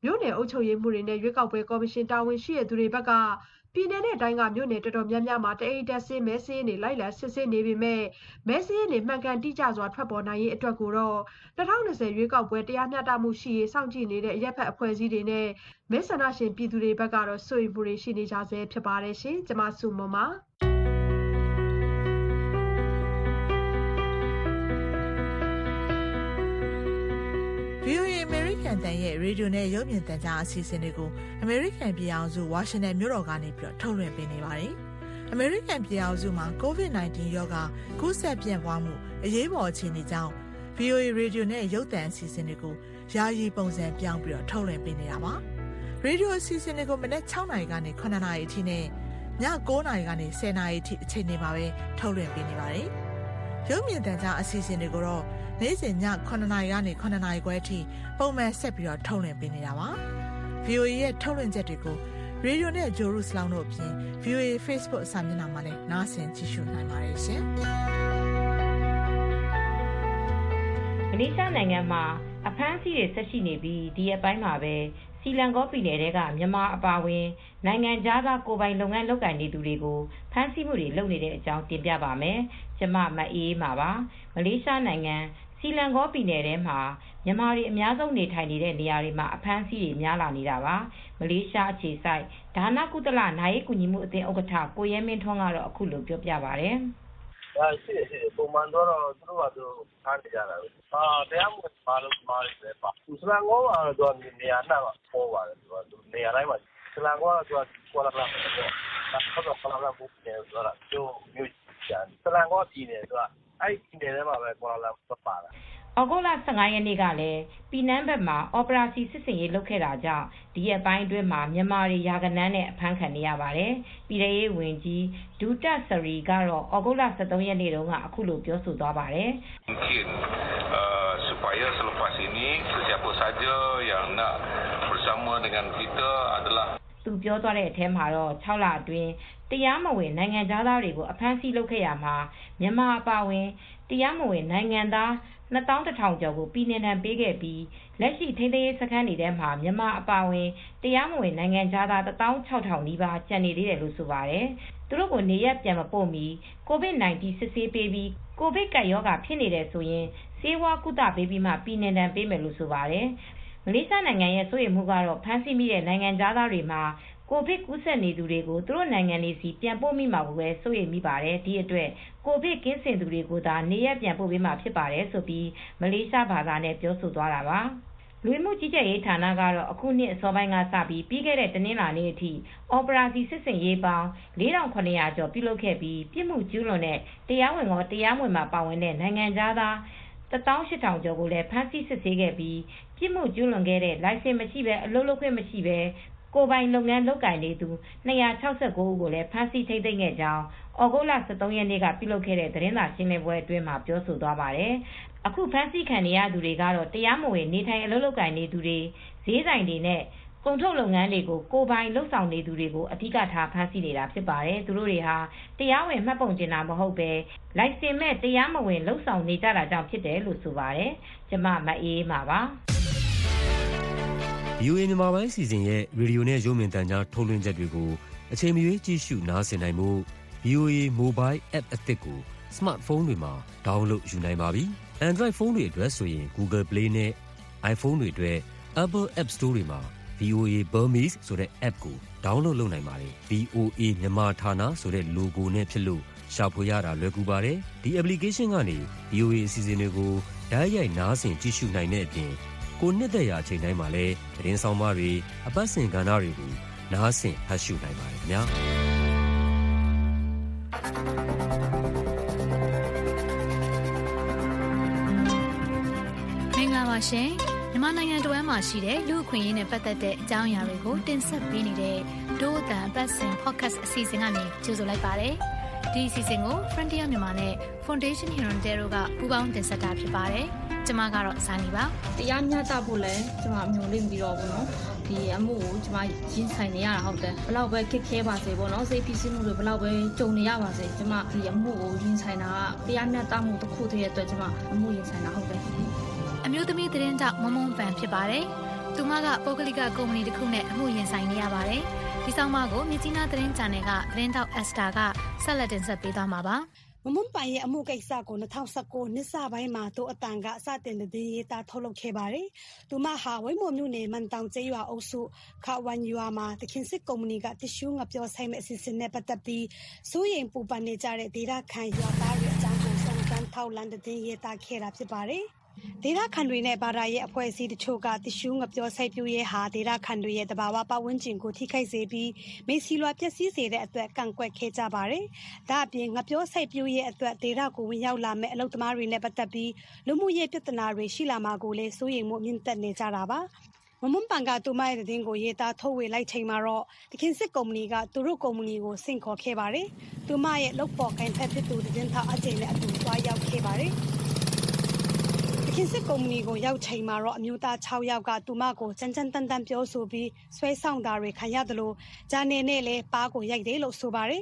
မြို့နယ်အုပ်ချုပ်ရေးမှုတွေနဲ့ရွေးကောက်ပွဲကော်မရှင်တာဝန်ရှိတဲ့သူတွေဘက်ကပြည်내နဲ့တိုင်းကမြို့နယ်တော်တော်များများမှာတအိမ်တက်ဆင်းမဲစင်းတွေလိုက်လံစစ်ဆေးနေပေမဲ့မဲစင်းတွေမှန်ကန်တိကျစွာထွက်ပေါ်နိုင်ရေးအတွက်ကိုတော့၂၀၂၀ရွေးကောက်ပွဲတရားမျှတမှုရှိရေးစောင့်ကြည့်နေတဲ့အရက်ဖက်အဖွဲ့အစည်းတွေနဲ့မဲဆန္ဒရှင်ပြည်သူတွေဘက်ကတော့စိုးရိမ်မှုတွေရှိနေကြဆဲဖြစ်ပါတယ်ရှင်။ကျွန်မစုမမဗီအိုအေ American တန်ရဲ့ရေဒီယိုနဲ့ရုပ်မြင်သံကြားအစီအစဉ်တွေကို American ပြည်အောင်စု Washington မြို့တော်ကနေပြီးတော့ထုတ်လွှင့်ပေးနေပါတယ်။ American ပြည်အောင်စုမှာ ကိုဗစ် ၁၉ ရောဂါကူးစက်ပြန့်ပွားမှုအရေးပေါ်အခြေအနေကြောင့် ဗီအိုအေ ရေဒီယိုနဲ့ရုပ်သံအစီအစဉ်တွေကိုယာယီပုံစံပြောင်းပြီးတော့ထုတ်လွှင့်ပေးနေတာပါ။ရေဒီယိုအစီအစဉ်တွေကိုမနက်၆နာရီကနေ၇နာရီအထိနဲ့ည၉နာရီကနေ၁၀နာရီအထိအချိန်တွေမှာပဲထုတ်လွှင့်ပေးနေပါတယ်။ရုပ်မြင်သံကြားအစီအစဉ်တွေကိုတော့နေ့စဉ်ည9နာရီကနေ9နာရီခွဲအထိပုံမှန်ဆက်ပြီးတော့ထုတ်လွှင့်ပေးနေတာပါ။ ဗီအိုအေ ရဲ့ထုတ်လွှင့်ချက်တွေကိုရေဒီယိုနဲ့ဂျိုရုစလောင်းတို့အပြင် ဗီအိုအေ Facebook စာမျက်နှာမှာလည်းနားဆင်ကြည့်ရှုနိုင်ပါတယ်ရှင်။မလေးရှားနိုင်ငံမှာအဖမ်းအဆီးတွေဆက်ရှိနေပြီးဒီအပိုင်းမှာပဲစီလန်ကောပြည်နယ်ကမြန်မာအပါအဝင်နိုင်ငံခြားသားကိုယ်ပိုင်လုပ်ငန်းလုပ်ကိုင်နေသူတွေကိုဖမ်းဆီးမှုတွေလုပ်နေတဲ့အကြောင်းတင်ပြပါမယ်။ကျွန်မမအေးမှာပါ။မလေးရှားနိုင်ငံစီလန်ကောပြည်နယ်ထဲမှာမြန်မာတွေအများဆုံးနေထိုင်နေတဲ့နေရာတွေမှာအဖမ်းအဆီးတွေများလာနေတာပါ။မလေးရှားအခြေစိုက်ဒါနကုသလနိုင်ရေးကူညီမှုအသင်းဥက္ကဋ္ဌကိုရဲမင်းထွန်းကတော့အခုလိုပြောပြပါဗျာ။ဒါရှိတယ်ရှိတယ်ပုံမှန်တော့သူတို့ကသူဖမ်းနေကြတာ။အာတရားမဝင်ပါလို့မားတယ်ပဲပါ။စလန်ကောကတော့သူနေရာနဲ့ပေါ်ပါတယ်သူကသူနေရာတိုင်းမှာစလန်ကောကသူကကွာလာလာပေါ့။ဒါတော့ကွာလာလာဘူးတယ်ဆိုတာသူမျိုးချန်စလန်ကောပြည်နယ်သူကအဲ့ဒီပြည်နယ်ထဲမှာပဲကွာလာလာပါတာ။ဩဂုတ်လ၁၅ရက်နေ့ကလည်းပြည်နန်းဘက်မှာအော်ပရာစီစစ်စင်ရေးလုပ်ခဲ့တာကြောင့်ဒီရက်ပိုင်းအတွင်းမှာမြန်မာတွေရာဂဏန်းနဲ့အဖမ်းခံနေရပါတယ်။ပြည်ထောင်ရေးဝန်ကြီးဒူတက်စရီကတော့ဩဂုတ်လ၁၃ရက်နေ့တုန်းကအခုလိုပြောဆိုသွားပါတယ်။ supaya selepas ini siapa saja yang nak bersama dengan kita adalah သူပြောသွားတဲ့အထဲမှာတော့၆လအတွင်းတရားမဝင်နိုင်ငံသားတွေကိုအဖမ်းဆီးလုပ်ခဲ့ရမှာမြန်မာအပါအဝင်တရားမဝင်နိုင်ငံသားနှစ်သောင်းတစ်ထောင်ကျော်ကိုပြည်နှင်ဒဏ်ပေးခဲ့ပြီးလက်ရှိထိန်းသိမ်းရေးစခန်းတွေထဲမှာမြန်မာအပါအဝင်တရားမဝင်နိုင်ငံသားတစ်သောင်းခြောက်ထောင်နီးပါးကျန်နေသေးတယ်လို့ဆိုပါတယ်။သူတို့ကိုနေရပ်ပြန်မပို့မီကိုဗစ် ၁၉ စစ်ဆေးပေးပြီးကိုဗစ်ကပ်ရောဂါဖြစ်နေတယ်ဆိုရင်ဆေးဝါးကုသပေးပြီးမှပြည်နှင်ဒဏ်ပေးမယ်လို့ဆိုပါတယ်။မလေးရှားနိုင်ငံရဲ့စိုးရိမ်မှုကတော့ဖမ်းဆီးမိတဲ့နိုင်ငံသားတွေမှာကိုဗစ်ကူးစက်နေသူတွေကိုသူတို့နိုင်ငံလေးစီပြန်ပို့မိမှာကိုပဲစိုးရိမ်မိပါတယ်ဒီအတွက်ကိုဗစ်ကင်းစင်သူတွေကိုသာနေရပြန်ပို့ပေးမှာဖြစ်ပါတယ်ဆိုပြီးမလေးရှားဘာသာနဲ့ပြောဆိုသွားတာပါလူမှုကြီးကြပ်ရေးဌာနကတော့အခုနှစ်အစောပိုင်းကစပြီးပြီးခဲ့တဲ့တနင်္လာနေ့အထိအော်ပရာစီစစ်စင်ရေးပေါင်း၄ထောင်၇ရာကျော်ပြုလုပ်ခဲ့ပြီးပြစ်မှုကျူးလွန်တဲ့တရားဝင်ရောတရားမဝင်မှာပါဝင်တဲ့နိုင်ငံသားတစ်သောင်းရှစ်ထောင်ကျော်ကိုလည်းဖမ်းဆီးစစ်ဆေးခဲ့ပြီးပြစ်မှုကျူးလွန်ခဲ့တဲ့လိုင်စင်မရှိဘဲအလုပ်လုပ်ခွင့်မရှိဘဲကိုပိုင်လုပ်ငန်းလုပ်ကိုင်နေသူ၂၆၉ဦးကိုလည်းဖမ်းဆီးထိန်းသိမ်းခဲ့ကြောင်းဩဂုတ်လ၁၃ရက်နေ့ကပြုလုပ်ခဲ့တဲ့သတင်းစာရှင်းလင်းပွဲအတွင်းမှာပြောဆိုသွားပါတယ်။အခုဖမ်းဆီးခံရသူတွေကတော့တရားမဝင်နေထိုင်အလုပ်လုပ်ကိုင်နေသူတွေဈေးဆိုင်တွေနဲ့ကုန်ထုတ်လုပ်ငန်းတွေကိုကိုပိုင်လုပ်ဆောင်နေသူတွေကိုအဓိကထားဖမ်းဆီးနေတာဖြစ်ပါတယ်။သူတို့တွေဟာတရားဝင်မှတ်ပုံတင်တာမဟုတ်ပဲလိုင်စင်မဲ့တရားမဝင်လုပ်ဆောင်နေကြတာကြောင့်ဖြစ်တယ်လို့ဆိုပါတယ်။ကျမမအေးမှာပါ။ဗီအိုအေမြန်မာပိုင်းအစီအစဉ်ရဲ့ရေဒီယိုနဲ့ရုပ်မြင်သံကြားထုတ်လွှင့်ချက်တွေကိုအချိန်မရွေးကြည့်ရှုနားဆင်နိုင်မှု ဗီအိုအေ Mobile App အသစ်ကို Smartphone တွေမှာ download ယူနိုင်ပါပြီ။ Android ဖုန်းတွေအတွက်ဆိုရင် Google Play နဲ့ iPhone တွေအတွက် Apple App Store တွေမှာ ဗီအိုအေ Burmese ဆိုတဲ့ app ကို download လုပ်နိုင်ပါတယ်။ ဗီအိုအေမြန်မာဌာနဆိုတဲ့ logo နဲ့ဖြစ်လို့ရှာဖွေရတာလွယ်ကူပါတယ်။ဒီ application ကနေ ဗီအိုအေအစီအစဉ်တွေကိုတိုက်ရိုက်နားဆင်ကြည့်ရှုနိုင်တဲ့အပြင်ကိုနှစ်သက်ရာအချိန်တိုင်းမှာလည်းသတင်းဆောင်မတွေအပတ်စဉ်ကဏ္ဍတွေကိုနားဆင်ဖတ်ရှုနိုင်ပါတယ်ခင်ဗျာမင်္ဂလာပါရှင်မြန်မာနိုင်ငံတဝန်းမှာရှိတဲ့လူ့အခွင့်အရေးနဲ့ပတ်သက်တဲ့အကြောင်းအရာတွေကိုတင်ဆက်ပေးနေတဲ့ဒို့အတန်အပတ်စဉ် podcast အစီအစဉ်ကနေကြိုဆိုလိုက်ပါတယ်ဒီအစီအစဉ်ကို Frontier မြန်မာနဲ့ Foundation Hirondelle ကပူးပေါင်းတင်ဆက်တာဖြစ်ပါတယ်။ကျွန်မကတော့ဇာနီပါ။တရားမျှတဖို့လဲကျွန်မမျှော်လင့်ပြီးတော့ဗောနော်။ဒီအမှုကိုကျွန်မရင်ဆိုင်နေရတာဟုတ်တယ်။ဘလောက်ပဲခက်ခဲပါစေဗောနော်။စိတ်ဖိစီးမှုတွေဘလောက်ပဲကြုံနေရပါစေ။ကျွန်မဒီအမှုကိုရင်ဆိုင်တာကတရားမျှတမှုတစ်ခုတည်းရဲ့အတွက်ကျွန်မအမှုရင်ဆိုင်တာဟုတ်တယ်။အမျိုးသမီးသတင်းကြောင့်မုံမုံပန်ဖြစ်ပါတယ်။သူမကပုဂ္ဂလိကကုမ္ပဏီတစ်ခုနဲ့အမှုရင်ဆိုင်နေရပါတယ်ဒီဆောင်မကိုမြစ်ကြီးနားသတင်းချန်နယ်ကသတင်းတောက်အက်စတာကဆက်လက်တင်ဆက်ပေးသွားမှာပါမမွန်ပိုင်ရဲ့အမှုကိစ္စကို၂၀၁၉နှစ်စပိုင်းမှာသူအတန်ကစတင်တဲ့ရေးသားထုတ်လုပ်ခဲ့ပါတယ်။သူမဟာဝိမော်မြို့နယ်မန်တောင်ကျေးရွာအုပ်စုခဝမ်ရွာမှာတခင်စစ်ကုမ္ပဏီကတ िश ူးငပြောဆိုင်မဲ့အစီအစဉ်နဲ့ပတ်သက်ပြီးစိုးရိမ်ပူပန်နေကြတဲ့ဒေတာခန်ရွာသားတွေအကြောင်းကိုစုံစမ်းထောက်လှမ်းတဲ့ရေးသားခဲ့တာဖြစ်ပါတယ်။ဒေတာခန်တွေနဲ့ဘာသာရေးအဖွဲ့အစည်းတချို့ကတ िश ူးငပြောစိုက်ပျိုးရေးဟာဒေတာခန်တွေရဲ့တဘာဝပတ်ဝန်းကျင်ကိုထိခိုက်စေပြီးမေစီလွာပျက်စီးစေတဲ့အတွက်ကန့်ကွက်ခဲ့ကြပါတယ်။ဒါအပြင်ငပြောစိုက်ပျိုးရေးအတွက်ဒေတာကိုဝင်ရောက်လာမဲ့အလုပ်သမားတွေနဲ့ပတ်သက်ပြီးလူမှုရေးပြဿနာတွေရှိလာမှာကိုလည်းစိုးရိမ်မှုမြင့်တက်နေကြတာပါ။မမွန်ပန်ကတူမရဲ့တဲ့တင်ကိုရေးသားထုတ်ဝေလိုက်ချိန်မှာတော့တခင်စစ်ကုမ္ပဏီကသူတို့ကုမ္ပဏီကိုဆင့်ခေါ်ခဲ့ပါတယ်။တူမရဲ့လုပ်ပေါ်ကိုင်ဖက်ဖြစ်သူတဲ့ထောက်အကျိန်နဲ့အတူတွားရောက်ခဲ့ပါတယ်။ခင်စစ်ကုမ္ပဏီကိုရောက်ချိန်မှာတော့အမျိုးသား၆ယောက်ကတူမကိုစမ်းစမ်းတန်တန်ပြောဆိုပြီးဆွဲဆောင်တာတွေခံရတယ်လို့ဂျာနယ်နဲ့လည်းပါးကိုရိုက်တယ်လို့ဆိုပါတယ်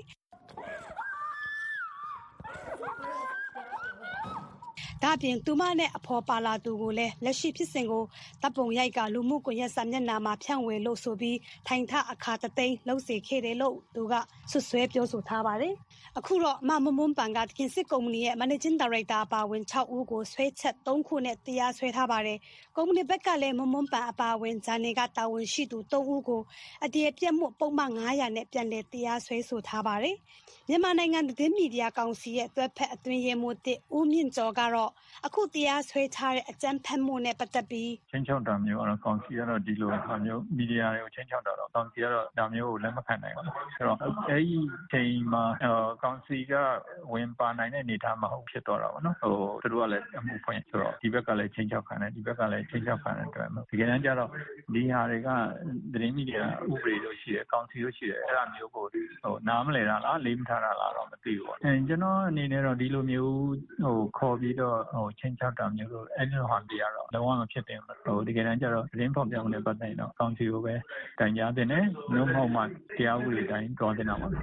ဒါပြင်တူမနဲ့အဖော်ပါလာသူကိုလည်းလက်ရှိဖြစ်စဉ်ကိုတပ်ပုံရိုက်ကလူမှုကွန်ရက်စာမျက်နှာမှာဖြန့်ဝေလို့ဆိုပြီးထိုင်ထအခါတသိန်းလှုပ်စေခဲ့တယ်လို့သူကဆွဆွဲပြောဆိုထားပါတယ်အခုတော့မမမွန်ပန်ကတခင်စစ်ကုမ္ပဏီရဲ့ Managing Director အပါအဝင်၆ဦးကိုဆွဲချက်၃ခုနဲ့တရားစွဲထားပါတယ်ကုမ္ပဏီဘက်ကလည်းမမွန်ပန်အပါအဝင်ဂျာနေကတာဝန်ရှိသူ၃ဦးကိုအတည်ပြတ်မှုပုံမှန်၅ရာနဲ့ပြန်လည်တရားစွဲဆိုထားပါတယ်မြန်မာနိုင်ငံသတင်းမီဒီယာကောင်စီရဲ့တွဲဖက်အတွင်းရေးမှူးတစ်ဦးမြင့်ကျော်ကတော့အခုတရားစွဲထားတဲ့အကြမ်းဖက်မှုနဲ့ပတ်သက်ပြီးချင်းချောက်တာမျိုးကတော့ကောင်စီကတော့ဒီလိုအခါမျိုးမီဒီယာတွေကိုချင်းချောက်တာတော့ကောင်စီကတော့ဒါမျိုးကိုလက်မခံနိုင်ဘူးဆိုတော့အဲဒီချိန်မှာကောင်စီကဝင်ပါနိုင်တဲ့အနေအထားမဟုတ်ဖြစ်တော့တာပေါ့နော်ဟိုသူတို့ကလည်းအမှုဖွင့်ဆိုတော့ဒီဘက်ကလည်းချင်းချောက်ခံတယ်ဒီဘက်ကလည်းချင်းချောက်ခံတယ်တွေ့မှာဒီကနေ့ကျတော့ဒီဟာတွေကသတင်းမီဒီယာဥပဒေတို့ရှိတယ်ကောင်စီတို့ရှိတယ်အဲ့ဒါမျိုးကိုဟိုနားမလည်တာလားလေးမထားတာလားတော့မသိဘူးပေါ့အဲကျွန်တော်အနေနဲ့တော့ဒီလိုမျိုးဟိုခေါ်ပြီးတော့ဟိုချင်းချောက်တာမျိုးလို့အဲ့လိုဟာတွေကတော့လုံးဝမဖြစ်တင်ဘူးဟိုဒီကနေ့ကျတော့သတင်းဖော်ပြမှုနဲ့ပတ်သက်ရင်တော့ကောင်စီကိုပဲတိုင်ကြားတင်တယ်မျိုးမဟုတ်မှတရားဥပဒေတိုင်းတော်တင်တာပါ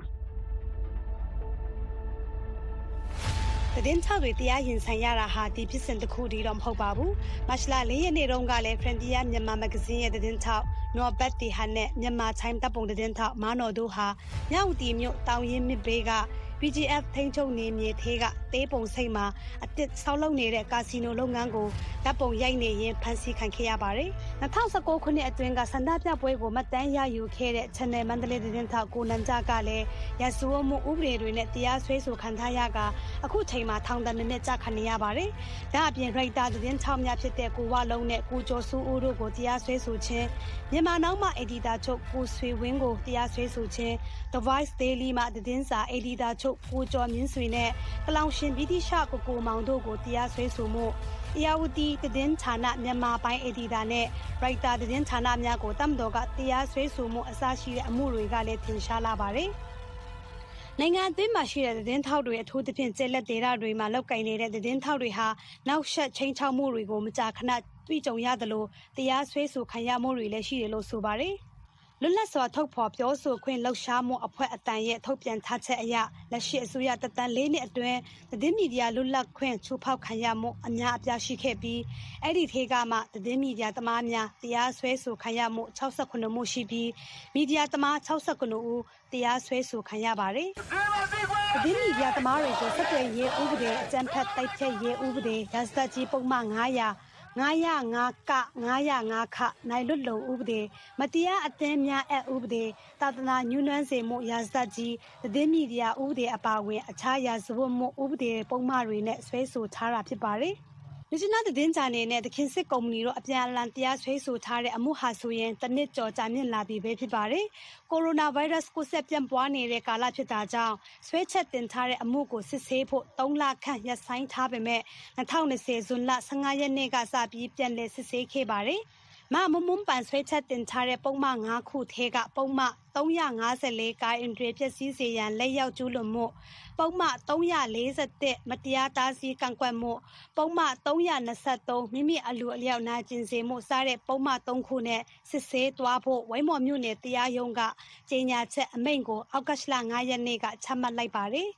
သတင်းချတွေတရားရင်ဆိုင်ရတာဟာဒီဖြစ်စဉ်တစ်ခုတည်းတော့မဟုတ်ပါဘူး။မတ်လ၄ရက်နေ့တုန်းကလည်း Frontier မြန်မာမဂ္ဂဇင်းရဲ့သတင်းထောက်နော်ဘတ်တီဟာနဲ့မြန်မာချိုင်းတပ်ပုံသတင်းထောက်မာနော်တို့ဟာမြောက်တီမြို့တောင်ရင်မြစ်ဘေးက B G F ထိန်းချုပ်နေမြေသေးကတေးပုံစိတ်မှာအတစ်ဆောက်လုပ်နေတဲ့ကာစီနိုလုပ်ငန်းကိုတပ်ပုံရိုက်နေရင်ဖမ်းဆီးခံခဲ့ရပါတယ်။၂၀၁၉ခုနှစ်အတွင်းကဆန္ဒပြပွဲကိုမှတ်တမ်းရယူခဲ့တဲ့ Channel မန္တလေးသတင်းထောက်ကိုနန်းကြကလည်းရစဝမှုဥပဒေတွေနဲ့တရားစွဲဆိုခံထားရကအခုချိန်မှာထောင်ဒဏ်နှစ်ကြာခံနေရပါတယ်။ဒါအပြင် Writer သတင်းထောက်များဖြစ်တဲ့ကိုဝလုံးနဲ့ကိုကျော်စိုးဦးတို့ကိုတရားစွဲဆိုခြင်းမြန်မာနောက်မှ Editor ချုပ်ကိုဆွေဝင်းကိုတရားစွဲဆိုခြင်း The Voice Daily မှသတင်းစာ Editor ချုပ်ကိုကျော်မြင့်ဆွေနဲ့ကလောင်ရှင်ဗြိတိရှကိုကိုမောင်တို့ကိုတရားစွဲဆိုမှုအရာဝတီသတင်းဌာနမြန်မာပိုင်းအဒီတာနဲ့ Writer သတင်းဌာနများကိုတမ်တော်ကတရားစွဲဆိုမှုအစရှိတဲ့အမှုတွေကလည်းထင်ရှားလာပါတယ်နိုင်ငံအသင်းမှာရှိတဲ့သတင်းထောက်တွေအထူးသဖြင့်ကျက်လက်ဒေတာတွေမှာလောက်ကင်နေတဲ့သတင်းထောက်တွေဟာနောက်ဆက်ချင်းချောက်မှုတွေကိုမကြာခဏတွေ့ကြုံရတယ်လို့တရားစွဲဆိုခံရမှုတွေလည်းရှိတယ်လို့ဆိုပါတယ်လွတ်လပ်စွာထုတ်ဖော်ပြောဆိုခွင့်လှုပ်ရှားမှုအဖွဲ့အတန်ရဲ့ထုတ်ပြန်ထားချက်အရလက်ရှိအစိုးရတပ်တန်းလေးနှစ်အတွင်းသတင်းမီဒီယာလွတ်လပ်ခွင့်ချိုးဖောက်ခံရမှုအများအပြားရှိခဲ့ပြီးအဲ့ဒီထဲကမှသတင်းမီဒီယာသမားများတရားစွဲဆိုခံရမှု၆ခုမှုရှိပြီးမီဒီယာသမား၆ခုဦးတရားစွဲဆိုခံရပါတယ်သတင်းမီဒီယာသမားတွေကိုဆက်သွယ်ရေးဥပဒေအကြမ်းဖက်တိုက်ဖျက်ရေးဥပဒေရာဇသတ်ကြီးပုံမှန်၅ရာငါးရငါးကငါးရငါးခနိုင်လွတ်လုံဥပဒေမတရားအသင်းများအက်ဥပဒေသာသနာညှိုးနှွမ်းစေမှုရာဇသတ်ကြီးသတင်းမီဒီယာဥပဒေအပါအဝင်အခြားရာဇဝတ်မှုဥပဒေပုံမှန်တွေနဲ့ဆွဲဆိုထားတာဖြစ်ပါတယ်လူကျနာသတင်းချာနယ်နဲ့သခင်စစ်ကုမ္ပဏီတို့အပြန်အလှန်တရားဆွဲဆိုထားတဲ့အမှုဟာဆိုရင်တစ်နှစ်ကျော်ကြာမြင့်လာပြီပဲဖြစ်ပါတယ်။ကိုရိုနာဗိုင်းရပ်စ်ကိုဆက်ပြန့်ပွားနေတဲ့ကာလဖြစ်တာကြောင့်ဆွဲချက်တင်ထားတဲ့အမှုကိုစစ်ဆေးဖို့၃လခန့်ရပ်ဆိုင်းထားပေမဲ့၂၀၂၀ဇွန်လ၁၅ရက်နေ့ကစပြီးပြန်လည်စစ်ဆေးခဲ့ပါတယ်။မမမွန်ပန်ဆွဲချက်တင်ထားတဲ့ပုံမှန်၅ခုထဲကပုံမှန်၃၅၄ကာအင်ဒရီပျက်စီးစေရန်လက်ရောက်ကျူးလွန်မှုပုံမှန်၃၄၁မတရားတားဆီးကန့်ကွက်မှုပုံမှန်၃၂၃မိမိအလူအလျောက်နာကျင်စေမှုစတဲ့ပုံမှန်၃ခုနဲ့စစ်ဆေးသွားဖို့ဝိုင်းမော်မြို့နယ်တရားရုံးကကြေညာချက်အမိန့်ကိုအောက်ကလ၅ရက်နေ့ကချမှတ်လိုက်ပါတယ်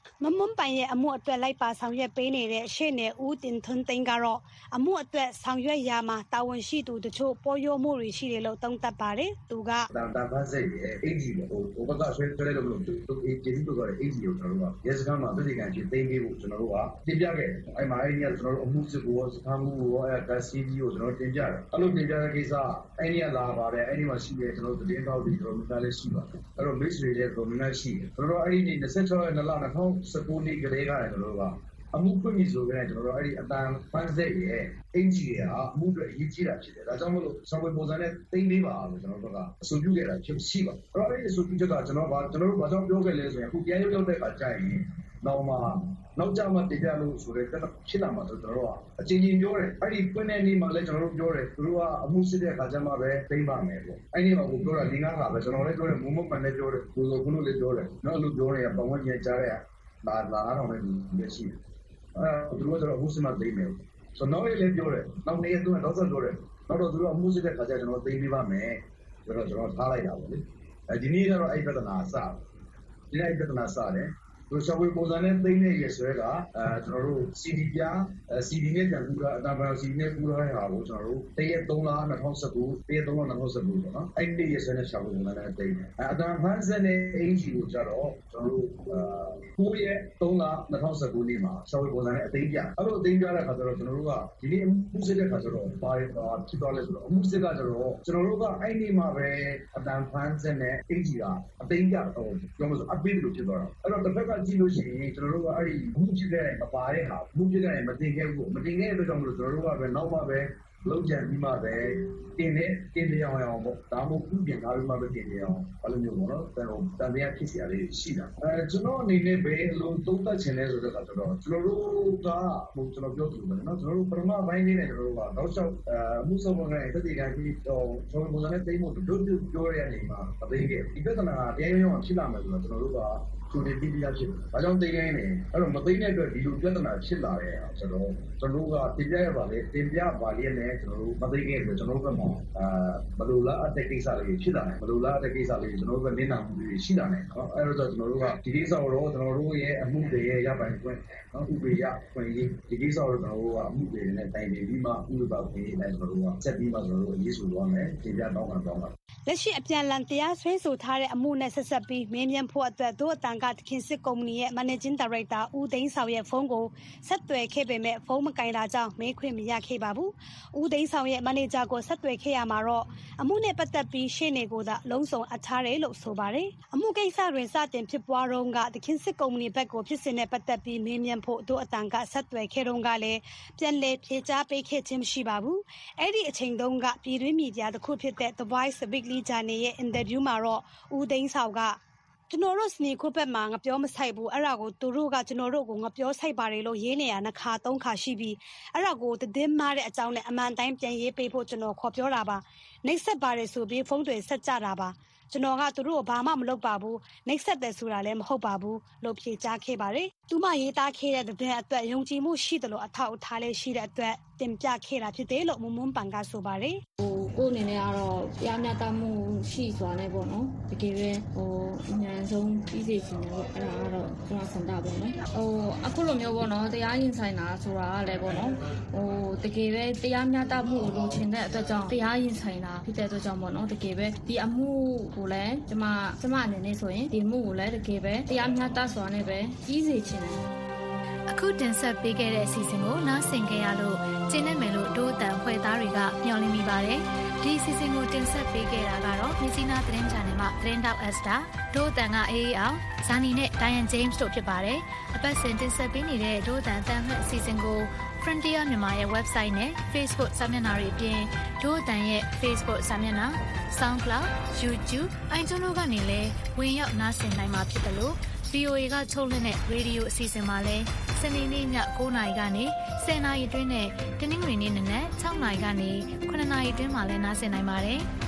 မမွန်းပိုင်ရဲ့အမှုအတွက်လိုက်ပါဆောင်ရွက်ပေးနေတဲ့ရှေ့နေဦးတင်ထွန်းသိန်းကတော့အမှုအတွက်ဆောင်ရွက်ရာမှာတာဝန်ရှိသူတချို့ပေါ်ရိုးမှုတွေရှိတယ်လို့သုံးသပ်ပါတယ်သူကတာတာဖတ်စိတ်ရဲ့အင်ဂျီကိုဟိုဘက်ကဆွဲဆွဲလိုက်လို့မလို့သူအေဂျင်စီတို့ကအင်ဂျီကိုကျွန်တော်တို့ကရဲစခန်းမှာပြည်ကံချင်းသိမ်းပေးဖို့ကျွန်တော်တို့ကတင်ပြခဲ့အဲ့မှာအဲ့ဒီကကျွန်တော်တို့အမှုစစ်ကိုစခန်းမှုကိုအဲ့ဒါစီဂျီကိုကျွန်တော်တင်ပြတယ်အဲ့လိုတင်ပြတဲ့ကိစ္စအဲ့ဒီကလာပါတယ်အဲ့ဒီမှာရှိတယ်ကျွန်တော်တို့တင်တော့ဒီကျွန်တော်တို့လည်းရှိပါတယ်အဲ့တော့ miss တွေလည်းပုံမှန်ရှိတယ်ကျွန်တော်တို့အဲ့ဒီနေ့၂၆ရက်နေ့လ၂၀၁၉နေ့ကလေးကလည်းကျွန်တော်တို့ကအမှုဖွင့်ပြီဆိုကြတဲ့ကျွန်တော်တို့အဲ့ဒီအတန်ဖန်ဆက်ရဲ့အင်ဂျီကအမှုတွေအရေးကြီးတာဖြစ်တယ်ဒါကြောင့်မို့လို့ဆောင်းဝေပုံစံနဲ့သိမ်းပေးပါလို့ကျွန်တော်တို့ကအဆိုပြုခဲ့တာဖြစ်ရှိပါအဲ့တော့အဲ့ဒီအဆိုပြုချက်ကကျွန်တော်ကကျွန်တော်တို့ဘာကြောင့်ပြောခဲ့လဲဆိုရင်အခုပြန်ရုပ်ရောက်တဲ့အခါကျရင်နောက်မှနောက်ကြမှာတင်ပြလို့ဆိုတဲ့ဖြစ်လာမှာဆိုကျွန်တော်တို့ကအချင်းချင်းပြောတယ်အဲ့ဒီဖွင့်တဲ့နေ့မှာလည်းကျွန်တော်တို့ပြောတယ်သူတို့ကအမှုစစ်တဲ့အခါကျမှပဲသိမ်းပါမယ်ပေါ့အဲ့ဒီမှာကိုပြောတာလင်းကားကပဲကျွန်တော်လည်းပြောတယ်မုံမပန်လည်းပြောတယ်ကိုလိုခုလိုလည်းပြောတယ်နော်အဲ့လိုပြောရပတ်ဝန်းကျင်ကြားတဲ့လာလာတော့လည်းဒီရှိတယ်အဲသူတို့ကတော့အမှုစစ်မှသိမ်းမယ်ဆိုတော့လည်းပြောတယ်နောက်နေ့သူကတော့ဆက်ပြောတယ်နောက်တော့သူတို့အမှုစစ်တဲ့အခါကျကျွန်တော်သိမ်းပေးပါမယ်ဆိုတော့ကျွန်တော်ထားလိုက်တာပေါ့လေအဲဒီနေ့ကတော့အဲ့ပြဿနာစဒီနေ့ပြဿနာစတယ်တို့ဆောက်ဝေးပုံစံနဲ့သိတဲ့ရဆွဲကအဲကျွန်တော်တို့ စီ ဒီ ပြ စီ ဒီ နဲ့ပြန်ပြီးတော့အတန်ပါ စီ ဒီ နဲ့ပူထားတာကိုကျွန်တော်တို့တရက်၃လ၂၀၁၉တရက်၃လ၂၀၁၉ပေါ့နော်အဲ့ဒီရဆွဲနဲ့ဆောက်ဝေးပုံစံနဲ့သိတယ်အဲအတန်ဖန်စက်နဲ့အင်ဂျီကိုကျတော့ကျွန်တော်တို့အာ၉ရက်၃လ၂၀၁၉နေ့မှာဆောက်ဝေးပုံစံနဲ့အသိပြအဲ့လိုအသိပြတဲ့အခါကျတော့ကျွန်တော်တို့ကဒီနေ့အမှုစစ်တဲ့အခါကျတော့ဘာဖြစ်သွားလဲဆိုတော့အမှုစစ်ကကျတော့ကျွန်တော်တို့ကအဲ့ဒီမှာပဲအတန်ဖန်စက်နဲ့အင်ဂျီကအသိပြတော့ပြောလို့ဆို update လို့ဖြစ်သွားတာအဲ့တော့တစ်ဖက်ကကြည့်လို့ရှိရင်ကျွန်တော်တို့ကအဲ့ဒီမှုဖြစ်တဲ့မပါတဲ့ဟာမှုဖြစ်တဲ့မတင်ခဲ့ဘူးမတင်ခဲ့တဲ့အတွက်ကြောင့်မလို့ကျွန်တော်တို့ကပဲနောက်မှပဲလုံးကြံပြီးမှပဲတင်တဲ့တင်တဲ့အောင်အောင်ပေါ့ဒါမှမဟုတ်ပြင်ထားပြီးမှပဲတင်တဲ့အောင်ဘာလို့မျိုးပေါ့နော်တန်တန်တရားဖြစ်စရာလေးရှိတာအဲကျွန်တော်အနေနဲ့ပဲအလုံးသုံးသပ်ချင်လဲဆိုတော့ကျွန်တော်ကျွန်တော်တို့ကဟိုကျွန်တော်ပြောသလိုပဲနော်ကျွန်တော်တို့ပထမပိုင်းလေးနဲ့ကျွန်တော်တို့ကတော့ရှောက်အမှုဆောင်ကနေတတိယကြီးတော့ကျွန်တော်ပုံစံနဲ့သိဖို့တို့တို့ပြောရတဲ့နေမှာအသိခဲ့ဒီပြဿနာတရားရုံးဖြစ်လာမယ်ဆိုတော့ကျွန်တော်တို့ကသူတွေပြည်ပြဖြစ်တယ်။ဒါကြောင့်သိနေတယ်။အဲ့တော့မသိတဲ့အတွက်ဒီလိုပြဿနာဖြစ်လာတဲ့အခါကျတော့ကျွန်တော်တို့ကတင်ပြရပါလေတင်ပြပါလေနဲ့ကျွန်တော်တို့မသိခဲ့ဘူးကျွန်တော်တို့ကမှအာဘလိုလားအတက်ကိစ္စလေးဖြစ်လာတယ်။ဘလိုလားအတက်ကိစ္စလေးကျွန်တော်တို့ကနင်းနာမှုတွေရှိလာတယ်။နော်အဲ့တော့ကျွန်တော်တို့ကဒီကိစ္စကိုတော့ကျွန်တော်တို့ရဲ့အမှုတွေရဲ့ရပိုင်ခွင့်နော်ဥပဒေရခွင့်ရေးဒီကိစ္စကိုကျွန်တော်တို့ကအမှုတွေနဲ့တိုင်ပင်ပြီးမှဥပဒေခွင့်ရေးနဲ့ကျွန်တော်တို့ကဆက်ပြီးမှကျွန်တော်တို့အရေးဆိုသွားမယ်တင်ပြတောင်းခံသွားမှာလက်ရှိအပြန်လန်တရားစွဲဆိုထားတဲ့အမှုနဲ့ဆက်ဆက်ပြီးမင်းမြန်ဖို့အတွက်တို့အတန်ကတခင်စစ်ကုမ္ပဏီရဲ့ Managing Director ဦးသိန်းဆောင်ရဲ့ဖုန်းကိုဆက်သွယ်ခဲ့ပေမဲ့ဖုန်းမကင်တာကြောင့်မေးခွင့်မရခဲ့ပါဘူး။ဦးသိန်းဆောင်ရဲ့မန်နေဂျာကိုဆက်သွယ်ခဲ့ရမှာတော့အမှုနဲ့ပတ်သက်ပြီးရှေ့နေကိုသာလုံးစုံအထားတယ်လို့ဆိုပါတယ်။အမှုကိစ္စတွင်စတင်ဖြစ်ပွားတော့ကတခင်စစ်ကုမ္ပဏီဘက်ကိုဖြစ်စဉ်နဲ့ပတ်သက်ပြီးမင်းမြန်ဖို့တို့အတန်ကဆက်သွယ်ခဲ့တော့ကလည်းပြန်လည်ဖြေကြားပေးခဲ့ခြင်းမရှိပါဘူး။အဲ့ဒီအချိန်တုန်းကပြည်တွင်းမီဒီယာတစ်ခုဖြစ်တဲ့ The Voice Weekly Journal ရဲ့ interview မှာတော့ဦးသိန်းဆောင်ကကျွန်တော်တို့စနေခုဘက်မှာငပြောမဆိုင်ဘူးအဲ့ဒါကိုသူတို့ကကျွန်တော်တို့ကိုငပြောဆိုင်ပါတယ်လို့ရေးနေရနှခါသုံးခါရှိပြီးအဲ့ဒါကိုသတင်းမှားတဲ့အကြောင်းနဲ့အမှန်တိုင်းပြန်ရေးပေးဖို့ကျွန်တော်ခေါ်ပြောတာပါနှိပ်စက်ပါတယ်ဆိုပြီးဖုန်းတွေဆက်ကြတာပါကျွန်တော်ကသူတို့ကိုဘာမှမလုပ်ပါဘူးနှိပ်စက်တယ်ဆိုတာလည်းမဟုတ်ပါဘူးလို့ဖြေကြားခဲ့ပါတယ်သူမရေးသားခဲ့တဲ့တဲ့အတွက်ယုံကြည်မှုရှိတယ်လို့အထောက်အထားလေးရှိတဲ့အတွက်တင်ပြခဲ့တာဖြစ်တယ်လို့မုံမွန်းပန်ကဆိုပါတယ်ဟိုကိုအနေနဲ့ကတော့တရားမျှတမှုရှိစွာနဲ့ပေါ့နော်တကယ်ပဲဟိုအများဆုံးပြီးစီချင်တယ်ပေါ့အဲ့ဒါကတော့ကျွန်တော်စံတာပေါ့နော်ဟိုအခုလိုမျိုးပေါ့နော်တရားရင်ဆိုင်တာဆိုတာကလည်းပေါ့နော်ဟိုတကယ်ပဲတရားမျှတမှုကိုလိုချင်တဲ့အတွက်ကြောင့်တရားရင်ဆိုင်တာဖြစ်တဲ့အတွက်ကြောင့်ပေါ့နော်တကယ်ပဲဒီအမှုကိုလည်းကျွန်မကျွန်မအနေနဲ့ဆိုရင်ဒီမှုကိုလည်းတကယ်ပဲတရားမျှတစွာနဲ့ပဲပြီးစီချင်တယ်အခုတင်ဆက်ပေးခဲ့တဲ့အစီအစဉ်ကိုနားဆင်ကြရလို့ကျင်းနေမယ်လို့ဒိုးအတန်ဖွဲ့သားတွေကမျှော်လင့်မိပါတယ်ဒီအစီအစဉ်ကိုတင်ဆက်ပေးခဲ့တာကတော့မြစီနာသတင်းချန်နယ်မှာသတင်းတောက်အက်စတာဒိုးအတန်ကအေးအေးအောင်ဇာနီနဲ့ဒိုင်ယန်ဂျိမ်းစ်တို့ဖြစ်ပါတယ်အပတ်စဉ်တင်ဆက်ပေးနေတဲ့ဒိုးအတန်အတန်မှတ်အစီအစဉ်ကို Frontier မြန်မာရဲ့ website နဲ့ Facebook စာမျက်နှာတွေအပြင်ဒိုးအတန်ရဲ့ Facebook စာမျက်နှာ SoundCloud YouTube အိုင်ကျွန်းတို့ကနေလည်းဝင်ရောက်နားဆင်နိုင်မှာဖြစ်တယ်လို့ ဗီအိုအေ ကထုတ်လွှင့်တဲ့ရေဒီယိုအစီအစဉ်မှာလည်းစနေနေ့ည၉နာရီကနေ၁၀နာရီအတွင်းနဲ့တနင်္ဂနွေနေ့နနက်၆နာရီကနေခုနှစ်နာရီအတွင်းမှာလည်းနားဆင်နိုင်ပါတယ်။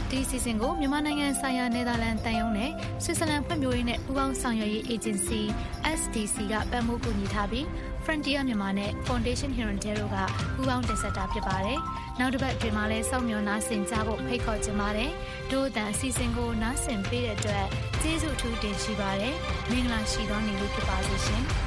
ဒီစီစဉ်ကိုမြန်မာနိုင်ငံဆိုင်ရာနယ်သာလန်တန်ယုံနဲ့ဆွစ်ဇာလန်ဖွံ့ဖြိုးရေးနဲ့ပူးပေါင်းဆောင်ရွက်ရေးအေဂျင်စီ S D C ကပံ့ပိုးကူညီထားပြီး Frontier မြန်မာနဲ့ Foundation Hirondelle တို့ကပူးပေါင်းတင်ဆက်တာဖြစ်ပါတယ်။နောက်တစ်ပတ်ဒီမှာလဲစောင့်မျှော်နားဆင်ကြဖို့ဖိတ်ခေါ်ချင်ပါတယ်။တို့အတန်အစီအစဉ်ကိုနားဆင်ပေးတဲ့အတွက်ကျေးဇူးအထူးတင်ရှိပါတယ်။မင်္ဂလာရှိသောနေ့လေးဖြစ်ပါစေရှင်။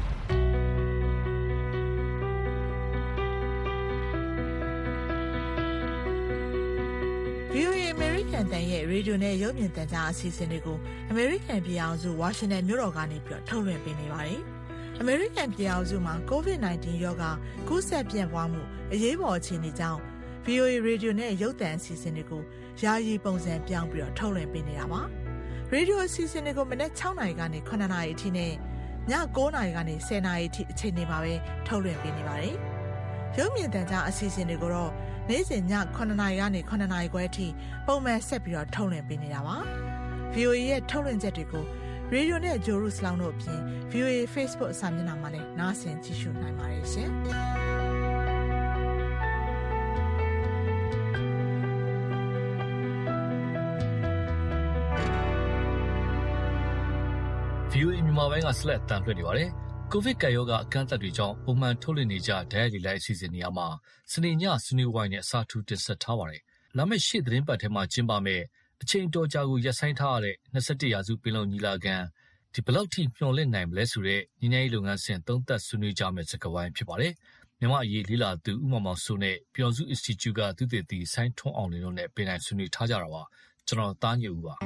ဗွီအိုအေ American တန်ရဲ့ရေဒီယိုနဲ့ရုပ်မြင်သံကြားအစီအစဉ်တွေကို American ပြည်အောင်စု Washington မြို့တော်ကနေပြီးထုတ်လွှင့်ပေးနေပါတယ်။ American ပြည်အောင်စုမှာ ကိုဗစ် ၁၉ ရောဂါကူးစက်ပြန့်ပွားမှုအရေးပေါ်အခြေအနေကြောင့် ဗွီအိုအေ ရေဒီယိုနဲ့ရုပ်သံအစီအစဉ်တွေကိုယာယီပုံစံပြောင်းပြီးတော့ထုတ်လွှင့်ပေးနေတာပါ။ရေဒီယိုအစီအစဉ်တွေကိုမနက် ၆ နာရီကနေ ၇ နာရီအထိနဲ့ည ၉ နာရီကနေ ၁၀ နာရီအထိအချိန်တွေမှာပဲထုတ်လွှင့်ပေးနေပါတယ်။ရုပ်မြင်သံကြားအစီအစဉ်တွေကိုတော့နေ့စဉ်ည ၇ နာရီကနေ ၇ နာရီခွဲအထိပုံမှန်ဆက်ပြီးတော့ထုတ်လွှင့်ပေးနေတာပါ။ ဗွီအိုအေရဲ့ထုတ်လွှင့်ချက်တွေကိုရေဒီယိုနဲ့ဂျိုရုစလောင်းတို့အပြင် ဗွီအိုအေ Facebook စာမျက်နှာမှာလည်းနားဆင်ကြည့်ရှုနိုင်ပါတယ်ရှင်။ဗွီအိုအေမြန်မာပိုင်းကဆက်လက်တန်လွှင့်နေပါတယ်။ကိုဗစ်ကပ်ရောဂါအကန့်အသတ်တွေကြောင့်ပုံမှန်ထုတ်လွှင့်နေကြဓာတ်ရိုက်လေလိုက်အစီအစဉ်တွေမှာစနေညဆွေးနွေးဝိုင်းနဲ့အစားထိုးတင်ဆက်ထားပါတယ်။လာမယ့်ရှေ့သတင်းပတ်ထဲမှာကျင်းပမယ့်အချိန်တော်ကြာကိုရပ်ဆိုင်းထားရတဲ့၂၁ရာစုပင်လုံညီလာခံဒီဘယ်လောက်ထိမျှော်လင့်နိုင်မလဲဆိုတဲ့ညီနိုင်လုပ်ငန်းစဉ်သုံးသပ်ဆွေးနွေးကြမယ့်စကားဝိုင်းဖြစ်ပါတယ်။မြန်မာအရေးလေးလာသူဦးမောင်မောင်စိုးနဲ့ပြည်အောင်စု Institute ကသုတေသီဆိုင်းထွန်းအောင်လင်းတို့နဲ့ပြင်နိုင်ဆွေးနွေးထားကြတာပါ။ကျွန်တော်သားညူဦးပါ။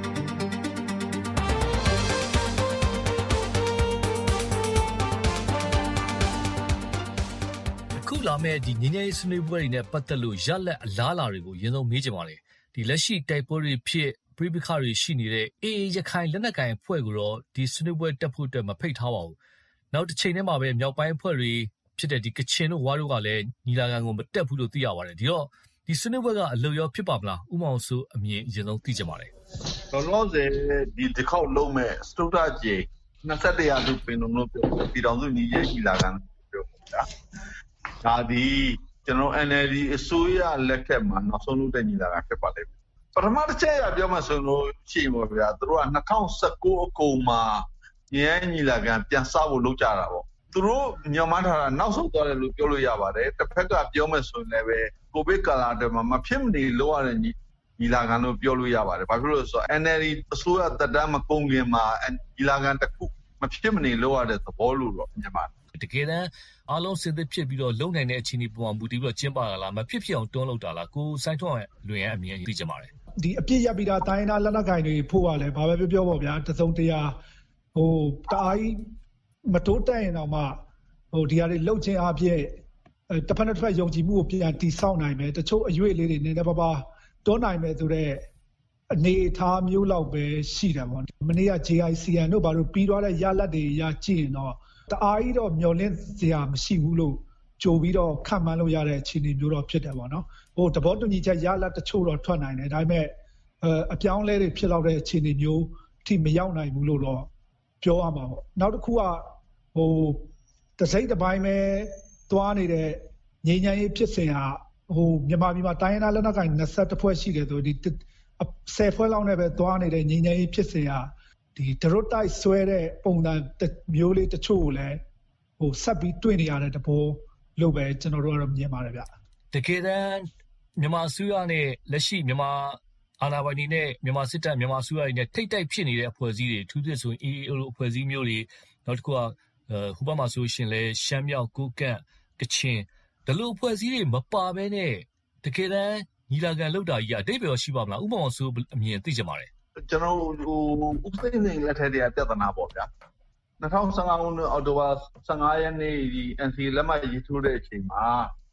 ခုလာမဲ့ဒီငင်းငယ်ဆွေးနွေးပွဲတွေနဲ့ပတ်သက်လို့ရလက်အလားအလာတွေကိုအရင်ဆုံးမေးချင်ပါတယ်ဒီလက်ရှိတိုက်ပွဲတွေဖြစ်ပြည်ပခါတွေရှိနေတဲ့အေးအေးရခိုင်လက်နက်ကိုင်အဖွဲ့ကိုတော့ဒီဆွေးနွေးပွဲတက်ဖို့အတွက်မဖိတ်ထားပါဘူးနောက်တစ်ချိန်ထဲမှာပဲမြောက်ပိုင်းအဖွဲ့တွေဖြစ်တဲ့ဒီကချင်တို့ဝါတို့ကလည်းညီလာခံကိုမတက်ဘူးလို့သိရပါတယ်ဒီတော့ဒီဆွေးနွေးပွဲကအလွတ်ရောဖြစ်ပါမလားဥမောင်ဆိုအမြင်အရင်ဆုံးသိချင်ပါတယ်လောလောဆယ်ဒီတစ်ခေါက်လုံးမဲ့စတုဒ္ဓကြေ၂၁ရာစုပင်လုံလို့ပြောပြည်တော်စုညီရဲ့ညီလာခံပြောတာဒါဒီကျွန်တော် N L D အစိုးရလက်ထက်မှာနောက်ဆုံးလုပ်တဲ့ညီလာခံဖြစ်ပါလိမ့်မယ်ပထမတစ်ချက်ရပြောမှဆိုလို့ရှိရင်ပေါ့ဗျာသူတို့က၂၀၁၉အကုန်မှာညီရဲ့ညီလာခံပြန်စဖို့လုပ်ကြတာပေါ့သူတို့ညမှန်းထားတာနောက်ဆုံးသွားတယ်လို့ပြောလို့ရပါတယ်တစ်ဖက်ကပြောမှဆိုရင်လည်းပဲကိုဗစ်ကာလအတွင်းမှာမဖြစ်မနေလုပ်ရတဲ့ညီလာခံလို့ပြောလို့ရပါတယ်ဘာဖြစ်လို့လဲဆိုတော့ N L D အစိုးရသက်တမ်းမကုန်ခင်မှာညီလာခံတစ်ခုမဖြစ်မနေလုပ်ရတဲ့သဘောလို့တော့မြင်ပါတယ်တကယ်တမ်းအားလုံးစစ်သက်ဖြစ်ပြီးတော့လုံနိုင်တဲ့အခြေအနေပုံမှန်မူတည်ပြီးတော့ကျင်းပတာလားမဖြစ်ဖြစ်အောင်တွန်းလုပ်တာလားကိုစိုင်းထွန်းရဲ့လွင်ရဲ့အမြင်သိကြပါတယ်ဒီအပြစ်ရပြီးတာတိုင်းသားလက်နက်ကိုင်တွေဖို့ကလည်းဘာပဲပြောပြောပေါ့ဗျာတစုံတရာဟိုတအားကြီးမတိုးတက်ရင်တော့မှဟိုဒီဟာတွေလှုပ်ခြင်းအပြည့်တစ်ဖက်တစ်ဖက်ယုံကြည်မှုကိုပြန်တိဆောက်နိုင်မယ်တချို့အရွေ့လေးတွေနည်းနည်းပါးပါးတွန်းနိုင်မယ်ဆိုတော့အနေအထားမျိုးလောက်ပဲရှိတယ်ပေါ့မနေ့က J I C N တို့ဘာလို့ပြီးသွားတဲ့ရလတ်တွေရကြည့်ရင်တော့တအားကြီးတော့မျောလင့်စရာမရှိဘူးလို့ကြိုပြီးတော့ခံမှန်းလို့ရတဲ့အခြေအနေမျိုးတော့ဖြစ်တယ်ပေါ့နော်ဟိုတဘောတူညီချက်ရလတ်တချို့တော့ထွက်နိုင်တယ်ဒါပေမဲ့အပြောင်းလဲတွေဖြစ်လောက်တဲ့အခြေအနေမျိုးအထိမရောက်နိုင်ဘူးလို့တော့ပြောရမှာပေါ့နောက်တစ်ခုကဟိုတစိမ့်တစ်ပိုင်းပဲသွားနေတဲ့ငြိမ်းချမ်းရေးဖြစ်စဉ်ဟာဟိုမြန်မာပြည်မှာတိုင်းရင်းသားလက်နက်ကိုင်၂၁ဖွဲ့ရှိတယ်ဆိုဒီဆယ်ဖွဲ့လောက်နဲ့ပဲသွားနေတဲ့ငြိမ်းချမ်းရေးဖြစ်စဉ်ဟာဒီဒရုတ်တိုက်ဆွဲတဲ့ပုံစံမျိုးလေးတချို့ကိုလည်းဟိုဆက်ပြီးတွေ့နေရတဲ့တဘောလို့ပဲကျွန်တော်တို့ကတော့မြင်ပါတယ်ဗျတကယ်တမ်းမြန်မာအစိုးရနဲ့လက်ရှိမြန်မာအာဏာပိုင်တွေနဲ့မြန်မာစစ်တပ်မြန်မာအစိုးရတွေနဲ့ထိတ်တိုက်ဖြစ်နေတဲ့အဖွဲ့အစည်းတွေထူးထူးဆိုရင် A A O လိုအဖွဲ့အစည်းမျိုးတွေနောက်တစ်ခုကဟိုဘက်မှာဆိုရှင်လဲရှမ်းမြောက်ကိုကန့်ကချင်ဒီလိုအဖွဲ့အစည်းတွေမပါဘဲနဲ့တကယ်တမ်းညီလာခံလုပ်တာကြီးအတိတ်ပဲရှိပါမလားဥပမာဆိုအမြင်သိကြပါတယ်ကျွန်တော်ဟိုဥပဒေနဲ့လက်ထက်တည်းပြဿနာပေါ့ဗျာ၂၀၁၅ခုနှစ်အောက်တိုဘာ၁၅ရက်နေ့ဒီ N C A လက်မှတ်ရေးထိုးတဲ့အချိန်မှာ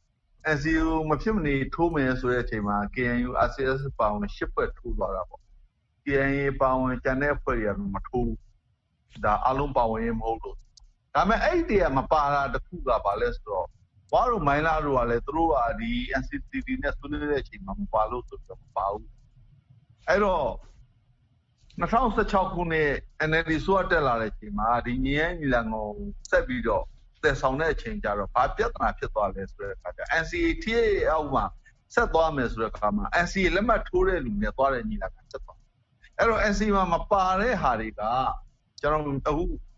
N C A မဖြစ်မနေထိုးမယ်ဆိုတဲ့အချိန်မှာ K N U R C S ပါဝင်၈ဖွဲ့ထိုးသွားတာပေါ့ K N A ပါဝင်ကျန်တဲ့အဖွဲ့တွေကမထိုးဒါအလုံးပါဝင်ရမဟုတ်လို့ဒါပေမဲ့အဲ့ဒီတည်းကမပါတာတခုကပါလဲဆိုတော့ဝါတို့မိုင်းလာတို့ကလည်းသူတို့ကဒီ N C C T နဲ့ဆွေးနွေးတဲ့အချိန်မှာမပါလို့ဆိုတော့မပါဘူးအဲ့တော့၂၀၁၆ခုနှစ် N L D ဆိုအတက်လာတဲ့အချိန်မှာဒီညီရဲ့ညီလာကိုဆက်ပြီးတော့တည်ဆောင်တဲ့အချိန်ကြတော့ဘာပြဿနာဖြစ်သွားလဲဆိုတဲ့အခါကျ N C A ထိရဲ့အောက်မှာဆက်သွားမယ်ဆိုတဲ့အခါမှာ N C A လက်မှတ်ထိုးတဲ့လူနဲ့သွားတဲ့ညီလာခံဆက်သွားအဲ့တော့ N C A မှာမပါတဲ့ဟာတွေကကျွန်တော်အခု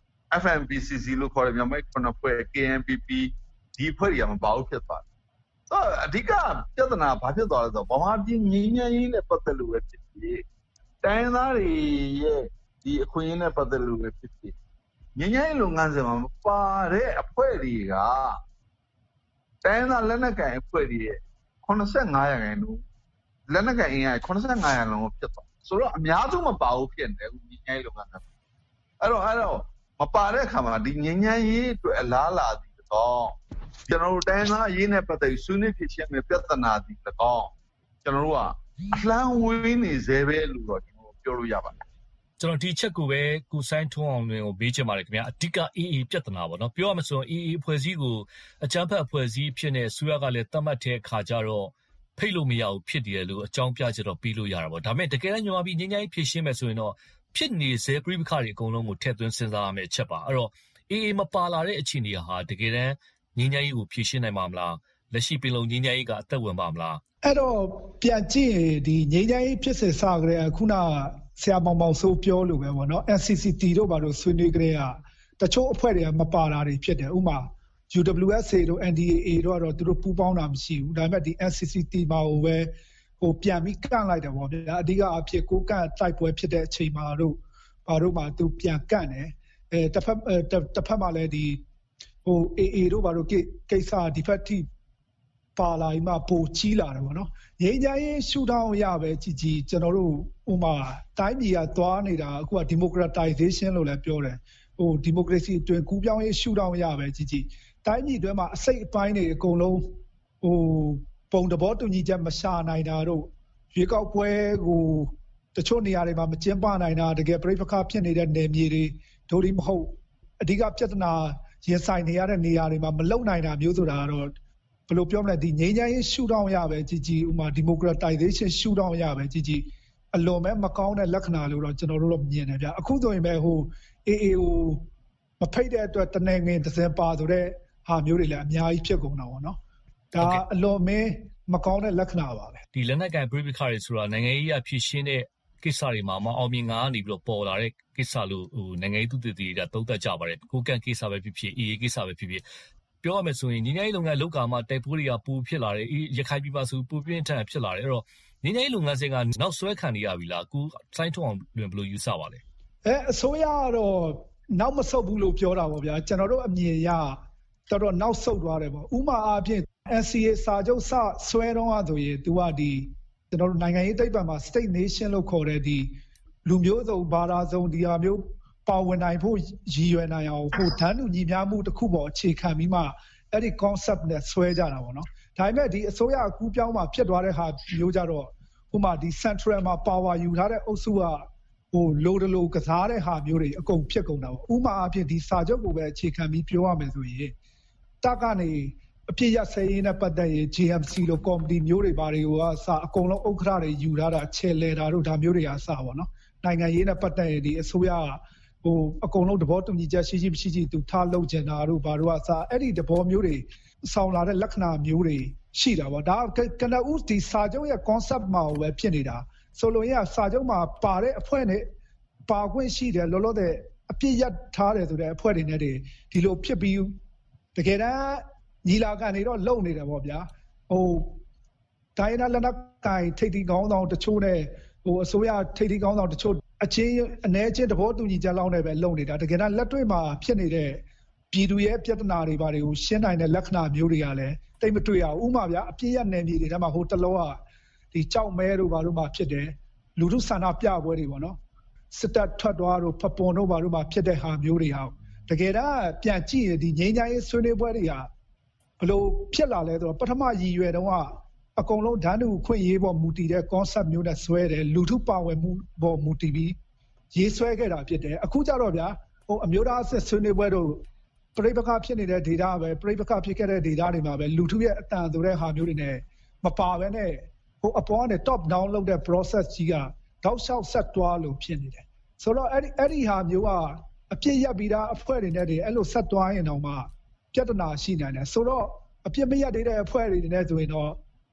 F M P C C လို့ခေါ်တဲ့မြန်မာ့ခုနှစ်ဖွဲ့ K N P P ဒီဖွဲ့တွေကမပါဘူးဖြစ်သွားတယ်ဆိုတော့အဓိကပြဿနာဘာဖြစ်သွားလဲဆိုတော့ဗမာပြည်ငြိမ်းချမ်းရေးနဲ့ပတ်သက်လို့ပဲဖြစ်ဖြစ်တိုင်းသားတွေရဲ့ဒီအခွင့်အရေးနဲ့ပတ်သက်လို့ပဲဖြစ်ဖြစ်ငြိမ်းချမ်းရေးလုပ်ငန်းစဉ်မှာမပါတဲ့အဖွဲ့တွေကတိုင်းသားလက်နက်ကိုင်အဖွဲ့တွေရဲ့eighty-fiveရာခိုင်နှုန်းလက်နက်ကိုင်အင်အားeighty-fiveရာခိုင်နှုန်းဖြစ်သွားဆိုတော့အများစုမပါဘူးဖြစ်နေတယ်ငြိမ်းချမ်းရေးလုပ်ငန်းစဉ်အဲ့တော့အဲ့တော့မပါတဲ့အခါမှာဒီငြိမ်းချမ်းရေးအတွက်အလားလာသည်တော့ကျွန်တော်တို့တိုင်းသားရေးနဲ့ပတ်သက်ပြီးဆွေးနွေးဖြစ်ခြင်းနဲ့ပြဿနာသည်တော့ကျွန်တော်တို့ကအလှမ်းဝေးနေသေးပဲလို့တော့ကျွန်တော်ပြောလို့ရပါတယ်ကျွန်တော်ဒီချက်ကိုပဲကိုစိုင်းထွန်းအောင်လွင်ကိုမေးချင်ပါတယ်ခင်ဗျာအဓိက A A ပြဿနာပေါ့နော်ပြောရမယ်ဆိုရင် A A အဖွဲ့အစည်းကိုအကြမ်းဖက်အဖွဲ့အစည်းဖြစ်နေဆူရကလည်းတတ်မှတ်တဲ့အခါကျတော့ဖိတ်လို့မရဘူးဖြစ်တယ်လို့အကြောင်းပြချက်တော့ပြီးလို့ရတာပေါ့ဒါပေမဲ့တကယ်တမ်းမြန်မာပြည်ငြိမ်းချမ်းရေးဖြည့်ရှင်းမယ်ဆိုရင်တော့ဖြစ်နေစေပြိပခါတွေအကုန်လုံးကိုထည့်သွင်းစဉ်းစားရမယ့်ချက်ပါအဲ့တော့ A A မပါလာတဲ့အခြေအနေဟာတကယ်တမ်းငြိမ်းချမ်းရေးကိုဖြည့်ရှင်းနိုင်မှာမလားလက်ရှိပင်လုံငြိမ်းချမ်းရေးကအသက်ဝင်ပါမလားအဲ့တော့ပြန်ကြည့်ရင်ဒီငြိမ်းချမ်းရေးဖြစ်စဉ်စကြတဲ့ခုနဆရာမောင်မောင်စိုးပြောလို့ပဲပေါ့နော် N C C T တို့ဘာလို့ဆွေးနွေးကြတဲ့ကတချို့အဖွဲ့တွေကမပါတာတွေဖြစ်တယ်ဥပမာ U W S A တို့ N D A A တို့ကတော့သူတို့ပူးပေါင်းတာမရှိဘူးဒါပေမဲ့ဒီ N C C T မှာဟိုပဲဟိုပြန်ပြီးကန့်လိုက်တယ်ပေါ့ဗျာအဓိကအဖြစ်ကိုကန့်တိုက်ပွဲဖြစ်တဲ့အချိန်မှာတို့ဘာတို့မှသူပြန်ကန့်တယ်အဲတစ်ဖက်တစ်ဖက်မှာလည်းဒီဟို A A တို့ဘာတို့ကိစ္စဒီဖက်ထိပါလာပြီးမှပိုကြီးလာတယ်ပေါ့နော်ငြိမ်းချမ်းရေးရှုထောင့်ရပဲကြည်ကြည်ကျွန်တော်တို့ဥမာတိုင်းပြည်ကသွားနေတာအခုက democratization လို့လည်းပြောတယ်ဟို democracy အတွင်းကူးပြောင်းရေးရှုထောင့်ရပဲကြည်ကြည်တိုင်းပြည်အတွင်းမှာအစိတ်အပိုင်းတွေအကုန်လုံးဟိုပုံတဘောတူညီချက်မရှာနိုင်တာတို့ရွေးကောက်ပွဲကိုတချို့နေရာတွေမှာမကျင်းပနိုင်တာတကယ်ပြိပခါဖြစ်နေတဲ့နယ်မြေတွေတို့ဒီမဟုတ်အဓိကပြဿနာရင်ဆိုင်နေရတဲ့နေရာတွေမှာမလုံနိုင်တာမျိုးဆိုတာကတော့ဘယ်လိုပြောမလဲဒီငြိမ်းချမ်းရေးရှုထောင့်ရပဲကြည်ကြည်ဥမာ democratization ရှုထောင့်ရပဲကြည်ကြည်အလွန်ပဲမကောင်းတဲ့လက္ခဏာလို့တော့ကျွန်တော်တို့တော့မြင်တယ်ဗျအခုဆိုရင်ပဲဟို A A ကိုမဖိတ်တဲ့အတွက်တနေငင်တစ်စင်ပါဆိုတဲ့ဟာမျိုးတွေလည်းအများကြီးဖြစ်ကုန်တာပေါ့နော်ဒါအလွန်မင်းမကောင်းတဲ့လက္ခဏာပါပဲဒီလက်နက်ကန်ပြိပခါတွေဆိုတာနိုင်ငံရေးအဖြစ်ရှင်းတဲ့ကိစ္စတွေမှာမအောင်မြင်ငါကနေပြီးတော့ပေါ်လာတဲ့ကိစ္စလို့ဟိုနိုင်ငံရေးသူတည်တည်တာသုံးသပ်ကြပါတယ်ကိုကန့်ကိစ္စပဲဖြစ်ဖြစ် A A ကိစ္စပဲဖြစ်ဖြစ်ပြောရမယ်ဆိုရင်ညီညီလုပ်ငန်းလောက်ကာမှတိုက်ပွဲတွေကပူဖြစ်လာတယ်ရခိုင်ပြည်မှာဆိုပူပြင်းထန်ဖြစ်လာတယ်အဲ့တော့ညီညီလုပ်ငန်းစဉ်ကနောက်ဆွဲခံနေရပြီလားကိုစိုင်းထွန်းအောင်လွင်ဘယ်လိုယူဆပါလဲအဲအစိုးရကတော့နောက်မဆုတ်ဘူးလို့ပြောတာပေါ့ဗျာကျွန်တော်တို့အမြင်ရတော်တော်နောက်ဆုတ်သွားတယ်ပေါ့ဥမာအားဖြင့် N C A စာချုပ်စဆွဲတော့ဆိုရင် तू ကဒီကျွန်တော်တို့နိုင်ငံရေးသိပ္ပံမှာ state nation လို့ခေါ်တဲ့ဒီလူမျိုးစုံဘာသာစုံဒီဟာမျိုးပါဝင်နိုင်ဖို့ရည်ရွယ်နိုင်အောင်ဟိုတန်းတူညီမျှမှုတစ်ခုပေါ်အခြေခံပြီးမှအဲ့ဒီ concept နဲ့ဆွဲကြတာပေါ့နော်ဒါပေမဲ့ဒီအစိုးရအကူပြောင်းမှာဖြစ်သွားတဲ့ဟာမျိုးကြတော့ဥပမာဒီ central မှာ power ယူထားတဲ့အုပ်စုကဟိုလိုတလိုကစားတဲ့ဟာမျိုးတွေအကုန်ဖြစ်ကုန်တာပေါ့ဥပမာအဖြစ်ဒီစာချုပ်ကိုပဲအခြေခံပြီးပြောရမယ်ဆိုရင်တက်ကနေအဖြစ်ရစရေးနဲ့ပတ်သက်ရင် J M C လို့ committee မျိုးတွေဘာတွေကစအကုန်လုံးဥက္ခရာတွေယူထားတာချဲလဲတာတို့ဒါမျိုးတွေကစပါပေါ့နော်နိုင်ငံရေးနဲ့ပတ်သက်ရင်ဒီအစိုးရဟိုအကုန်လုံးသဘောတူညီချက်ရှိရှိမရှိရှိသူထားလုပ်ကျင်တာတို့ဘာတို့ကစာအဲ့ဒီသဘောမျိုးတွေဆောင်လာတဲ့လက္ခဏာမျိုးတွေရှိတာပေါ့ဒါကနဦးဒီစာချုပ်ရဲ့ concept မှာပဲဖြစ်နေတာဆိုလိုရင်းကစာချုပ်မှာပါတဲ့အဖွဲ့နဲ့ပါခွင့်ရှိတယ်လောလောဆယ်အပြည့်ရထားတယ်ဆိုတဲ့အဖွဲ့တွေနဲ့ဒီလိုဖြစ်ပြီးတကယ်တမ်းညီလာခံတွေတော့လုံနေတယ်ပေါ့ဗျာဟိုတိုင်းနာလက်နက်ကိုင်ထိပ်တီကောင်းဆောင်တချို့နဲ့ဟိုအစိုးရထိပ်တီကောင်းဆောင်တချို့အချင်းအ ਨੇ ချင်းသဘောတူညီချက်လောက်နဲ့ပဲလုံနေတာတကယ်တမ်းလက်တွေ့မှာဖြစ်နေတဲ့ပြည်သူရဲ့ပြဿနာတွေဘာတွေကိုရှင်းနိုင်တဲ့လက္ခဏာမျိုးတွေကလည်းတိတ်မတွေ့ရဘူးဥပမာဗျာအပြည့်ရနယ်မြေတွေထဲမှာဟိုတလောကဒီကြောက်မဲတို့ဘာတို့မှဖြစ်တယ်လူထုဆန္ဒပြပွဲတွေပေါ့နော်စစ်တပ်ထွက်သွားတို့ဖပွန်တို့ဘာတို့မှဖြစ်တဲ့ဟာမျိုးတွေဟာတကယ်တမ်းပြန်ကြည့်ရင်ဒီငြိမ်းချမ်းရေးဆွေးနွေးပွဲတွေဟာဘလို့ဖြစ်လာလဲဆိုတော့ပထမရည်ရွယ်တုန်းကအကုန်လုံးဓာတ်တူခွင့်ရေးပေါ်မူတည်တဲ့ concept မျိုးနဲ့ဆွဲတယ်လူထုပါဝင်မှုပေါ်မူတည်ပြီးရေးဆွဲခဲ့တာဖြစ်တယ်အခုကျတော့ဗျာဟိုအမျိုးသားစစ်ဆွေးနွေးပွဲတို့ပြိပခါဖြစ်နေတဲ့ data ပဲပြိပခါဖြစ်ခဲ့တဲ့ data တွေမှာပဲလူထုရဲ့အတန်ဆိုတဲ့ဟာမျိုးတွေနဲ့မပါဘဲနဲ့ဟိုအပေါ်ကနေ top down လုပ်တဲ့ process ကြီးကတောက်လျှောက်ဆက်သွားလို့ဖြစ်နေတယ်ဆိုတော့အဲ့ဒီအဲ့ဒီဟာမျိုးကအပြည့်ရပြီးသားအဖွဲ့တွေနဲ့အဲ့လိုဆက်သွားရင်တော့မှပြဿနာရှိနိုင်တယ်ဆိုတော့အပြစ်မရသေးတဲ့အဖွဲ့တွေနဲ့ဆိုရင်တော့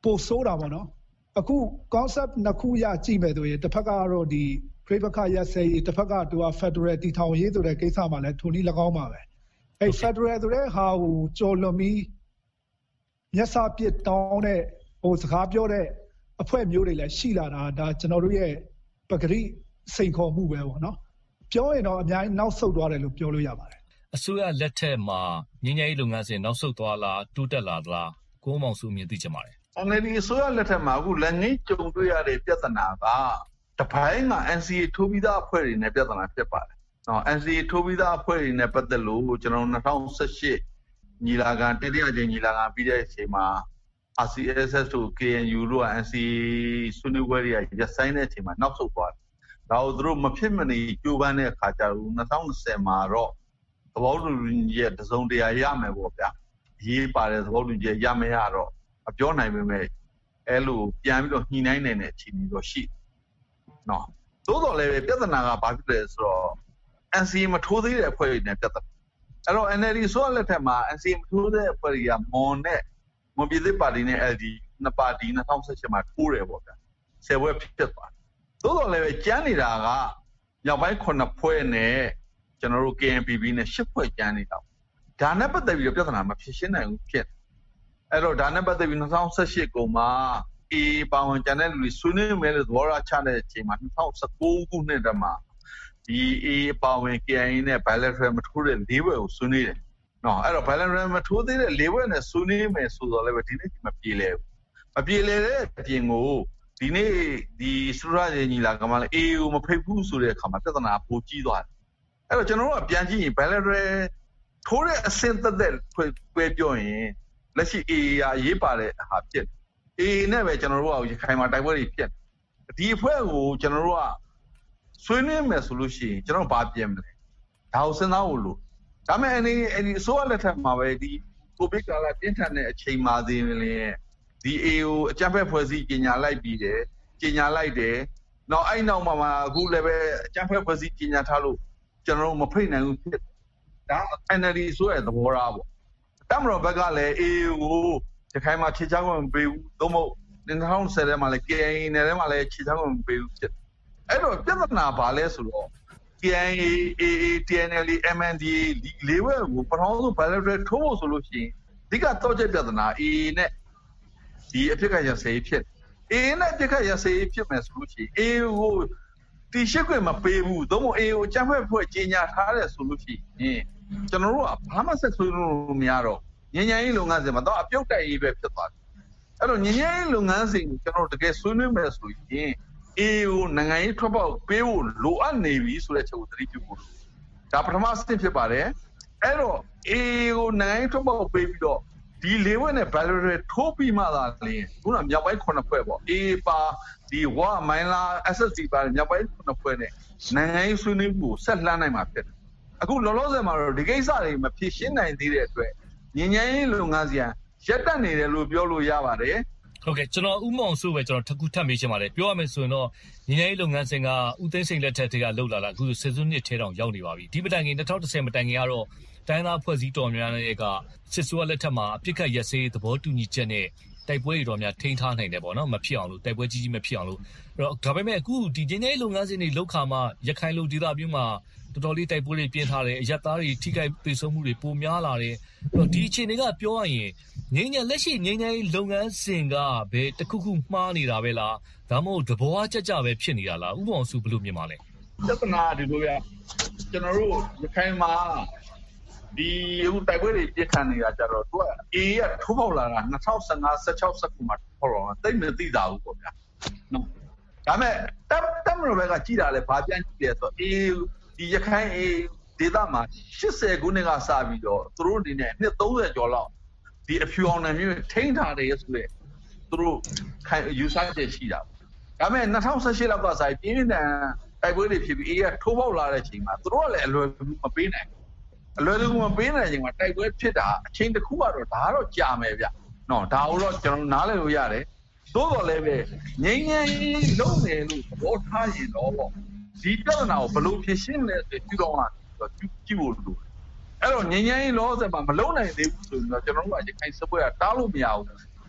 ပိုဆိုးတာပေါ့နော်အခု concept နှစ်ခုရကြည့်မယ်ဆိုရင်တစ်ဖက်ကတော့ဒီပြိပခရဆက်ရေးတစ်ဖက်ကသူက Federal တည်ထောင်ရေးဆိုတဲ့ကိစ္စမှာလည်းထိုနည်း၎င်းပါပဲအဲ Federal ဆိုတဲ့ဟာကိုကြော်လွန်ပြီးမျက်စာပစ်တောင်းတဲ့ဟိုစကားပြောတဲ့အဖွဲ့မျိုးတွေလည်းရှိလာတာဒါကျွန်တော်တို့ရဲ့ပဂရိစိန်ခေါ်မှုပဲပေါ့နော်ပြောရင်တော့အများကြီးနောက်ဆုတ်သွားတယ်လို့ပြောလို့ရပါတယ်အစိုးရလက်ထက်မှာငြိမ်းချမ်းရေးလုပ်ငန်းစဉ်နောက်ဆုတ်သွားလားတိုးတက်လာသလားကိုမောင်စုမြင်သိချင်ပါတယ်။အနေဒီအစိုးရလက်ထက်မှာအခုလက်ငင်းကြုံတွေ့ရတဲ့ပြဿနာကတပိုင်းက N C A ထိုးပြီးသားအဖွဲ့တွေနဲ့ပြဿနာဖြစ်ပါတယ်။နော် N C A ထိုးပြီးသားအဖွဲ့တွေနဲ့ပတ်သက်လို့ကျွန်တော်၂၀၁၈ညီလာခံတတိယကြိမ်ညီလာခံပြီးတဲ့အချိန်မှာ R C S S တို့ K N U တို့က N C A ဆွေးနွေးပွဲတွေကရပ်ဆိုင်းတဲ့အချိန်မှာနောက်ဆုတ်သွားတယ်။ဒါကိုသူတို့မဖြစ်မနေကြိုးပမ်းတဲ့အခါကျတော့၂၀၂၀မှာတော့သဘောတူညီချက်တစုံတရာရမယ်ပေါ့ဗျာ။ရေးပါတဲ့သဘောတူညီချက်ရမရတော့အပြောနိုင်ပေမဲ့အဲ့လိုပြန်ပြီးတော့ညှိနှိုင်းနိုင်တဲ့အခြေအနေတော့ရှိ။နော်။သို့တော်လည်းပြဿနာကဘာဖြစ်လဲဆိုတော့ N C A မထိုးသေးတဲ့အဖွဲ့တွေနဲ့ပြဿနာ။အဲ့တော့ N L D ဆိုတဲ့လက်ထက်မှာ N C A မထိုးတဲ့အဖွဲ့တွေကမွန်နဲ့မွန်ပြည်သစ်ပါတီနဲ့ L D နှစ်ပါတီ၂၀၁၈မှာထိုးတယ်ပေါ့ဗျာ။ဆယ်ဘွဲဖြစ်သွားတယ်။သို့တော်လည်းကျန်းနေတာကမြောက်ပိုင်းခုနှစ်ဖွဲ့နဲ့ကျွန်တော်တို့ K N P B နဲ့ရှစ်ဖွဲ့ကျန်းနေတာ။ဒါနဲ့ပတ်သက်ပြီးတော့ပြဿနာမဖြစ်ရှင်းနိုင်ဘူးဖြစ်။အဲ့တော့ဒါနဲ့ပတ်သက်ပြီး၂၀၁၈ကုန်မှာ A ပါဝင်ကျန်တဲ့လူတွေဆွေးနွေးမယ်လို့သဘောထားချတဲ့အချိန်မှာ၂၀၁၉ခုနှစ်တည်းမှာဒီ A ပါဝင် K I A နဲ့ bilateral မထိုးတဲ့လေးဘွဲကိုဆွေးနွေးတယ်။နော်အဲ့တော့ bilateral မထိုးသေးတဲ့လေးဘွဲနဲ့ဆွေးနွေးမယ်ဆိုတော့လည်းဒီနေ့မပြေလဲဘူး။မပြေလဲတဲ့အပြင်ကိုဒီနေ့ဒီစရရညီလာကမှလည်း A ကိုမဖိတ်ဘူးဆိုတဲ့အခါမှာပြဿနာပိုကြီးသွားတယ်။အဲ့တော့ကျွန်တော်တို့ကပြန်ကြည့်ရင် bilateral ထိုးတဲ့အဆင့်သက်သက်ပဲပြောရင်လက်ရှိ A ရာရေးပါတဲ့ဟာဖြစ် A နဲ့ပဲကျွန်တော်တို့ကရခိုင်မှာတိုက်ပွဲတွေဖြစ်ဒီအဖွဲ့ကိုကျွန်တော်တို့ကဆွေးနွေးမယ်ဆိုလို့ရှိရင်ကျွန်တော်ဘာပြင်မလဲဒါကိုစဉ်းစားဖို့လို့ဒါပေမဲ့အနေအဲဒီအစိုးရလက်ထက်မှာပဲဒီကိုဗစ်ကာလတင်းထန်တဲ့အချိန်မှာသေးရင်ဒီ A ကိုအကြမ်းဖက်ဖွဲ့စည်းကြီးညာလိုက်ပြီးတယ်ကြီးညာလိုက်တယ်နောက်အဲ့နောက်မှာအခုလည်းပဲအကြမ်းဖက်ဖွဲ့စည်းကြီးညာထားလို့ကျွန်တော်တို့မဖိတ်နိုင်ဘူးဖြစ်ဒါ N L D ဆိုတဲ့သဘောထားပေါ့တမတော်ဘက်ကလည်း A ကိုဒီခိုင်မှာခြေချောင်းမပေးဘူးသို့မဟုတ်၂၀၁၀ထဲမှာလည်း K I A နဲ့ထဲမှာလည်းခြေချောင်းမပေးဘူးဖြစ်အဲ့တော့ပြဿနာဘာလဲဆိုတော့ K I A A A T N L M N D A ဒီလေးဘက်ကိုပထမဆုံး bilateral ထိုးဖို့ဆိုလို့ရှိရင်အဓိကတော့ချက်ပြဿနာ A နဲ့ဒီအဖြစ်ကရစေဖြစ် A နဲ့အဖြစ်ကရစေဖြစ်မယ်ဆိုလို့ရှိရင် A ကိုတီရှစ်ခွင့်မပေးဘူးသို့မဟုတ် A ကိုအကြမ်းဖက်ဖွဲ့ကြီးညာထားတယ်ဆိုလို့ရှိရင်ကျွန်တော်တို့ကဘာမှဆက်ဆွေးလို့မရတော့ညဉ့်ညမ်းရေးလုပ်ငန်းစဉ်မှာတော့အပြုတ်တိုက်ရေးပဲဖြစ်သွားတယ်အဲ့တော့ညဉ့်ညမ်းရေးလုပ်ငန်းစဉ်ကိုကျွန်တော်တို့တကယ်ဆွေးနွေးမယ်ဆိုရင် A ကိုနိုင်ငံရေးထွက်ပေါက်ပေးဖို့လိုအပ်နေပြီဆိုတဲ့ချက်ကိုသတိပြုဖို့ဒါပထမအဆင့်ဖြစ်ပါတယ်အဲ့တော့ A ကိုနိုင်ငံရေးထွက်ပေါက်ပေးပြီးတော့ဒီလေးဝက်နဲ့ bilateral ထိုးပြီးမှသာလေခုနမြောက်ပိုင်းခုနှစ်ဖွဲ့ပေါ့ A ပါဒီဝါမိုင်းလာ S S D ပါမြောက်ပိုင်းခုနှစ်ဖွဲ့နဲ့နိုင်ငံရေးဆွေးနွေးမှုကိုဆက်လှမ်းနိုင်မှာဖြစ်တယ်အခုလောလောဆယ်မှာတော့ဒီကိစ္စတွေမဖြစ်ရှင်းနိုင်သေးတဲ့အတွက်ညဉ့်ညမ်းရေးလုပ်ငန်းစဉ်ရက်တက်နေတယ်လို့ပြောလို့ရပါတယ်ဟုတ်ကဲ့ကျွန်တော်ဥမောင်စုပဲကျွန်တော်ထပ်ကူထပ်မေးချင်ပါတယ်ပြောရမယ်ဆိုရင်တော့ညဉ့်ညမ်းရေးလုပ်ငန်းစဉ်ကဥသိမ်းစိန်လက်ထက်တည်းကလှုပ်လာတာအခုဆယ်စုနှစ်ထဲတောင်ရောက်နေပါပြီဒီပတိုင်ကင်၂၀၁၀မတိုင်ခင်ကတော့တိုင်းသားဖွဲ့စည်းတော်များများကစစ်စိုးရလက်ထက်မှာအပြစ်ခတ်ရက်စေးသဘောတူညီချက်နဲ့တိုက်ပွဲတွေတော်များထိန်းထားနိုင်တယ်ပေါ့နော်မဖြစ်အောင်လို့တိုက်ပွဲကြီးကြီးမဖြစ်အောင်လို့အဲ့တော့ဒါပေမဲ့အခုဒီညဉ့်ညမ်းရေးလုပ်ငန်းစဉ်တွေလောက်ခါမှရခိုင်လူဒေသမျိုးမှာတော်တော်လေးတိုက်ပွဲတွေပြင်းထားတယ်အရက်သားတွေထိခိုက်ပေဆုံးမှုတွေပိုများလာတယ်အဲ့တော့ဒီအခြေအနေကပြောရရင်ငိမ့်ညံလက်ရှိငိမ့်ညံလုပ်ငန်းစဉ်ကဘယ်တစ်ခုခုမှားနေတာပဲလားဒါမှမဟုတ်တဘောကြကြပဲဖြစ်နေတာလားဥပအောင်စုဘယ်လိုမြင်ပါလဲပြဿနာဒီလိုရကျွန်တော်တို့ရခိုင်မှာဒီအခုတိုက်ပွဲတွေပြင်းထန်နေတာကြတော့သူက A ကထိုးပေါက်လာတာ၂၀၁၅ ၁၆ ၁၉မှာဟောတော့တိတ်မသိတာဘူးပေါ့ဗျာနော်ဒါပေမဲ့တပ်တပ်မတော်ဘက်ကကြည်တာလဲဘာပြန်ကြည့်လဲဆိုတော့ A ဒီရခိုင် A ဒေသမှာ၈၀ခုနှစ်ကစပြီးတော့သူတို့ဒီနဲ့နှစ်၃၀ကျော်လောက်ဒီအဖြူအောင်နယ်မျိုးထိန်းထားတယ်ဆိုတဲ့သူတို့ခိုင်ယူဆချက်ရှိတာဒါပေမဲ့၂၀၁၈လောက်ကစားပြင်းပြင်းထန်တိုက်ပွဲတွေဖြစ်ပြီး A ကထိုးပေါက်လာတဲ့အချိန်မှာသူတို့ကလည်းအလွယ်မပေးနိုင်အလွယ်တကူမပေးနိုင်ချိန်မှာတိုက်ပွဲဖြစ်တာအချိန်တစ်ခုကတော့ဒါကတော့ကြာမယ်ဗျနော်ဒါတော့ကျွန်တော်နားလည်လို့ရတယ်သို့တော်လည်းပဲငိမ့်ငိမ့်လုံးနေလို့သဘောထားရင်တော့ဒီပြဿနာကိုဘယ်လိုဖြေရှင်းလဲဆိုပြီးတော့ကြည့်ဖို့လိုအဲ့တော့ငိမ့်ငိမ့်လောဆယ်မှာမလုံးနိုင်သေးဘူးဆိုရင်တော့ကျွန်တော်တို့ကရခိုင်စပွဲကတားလို့မရဘူး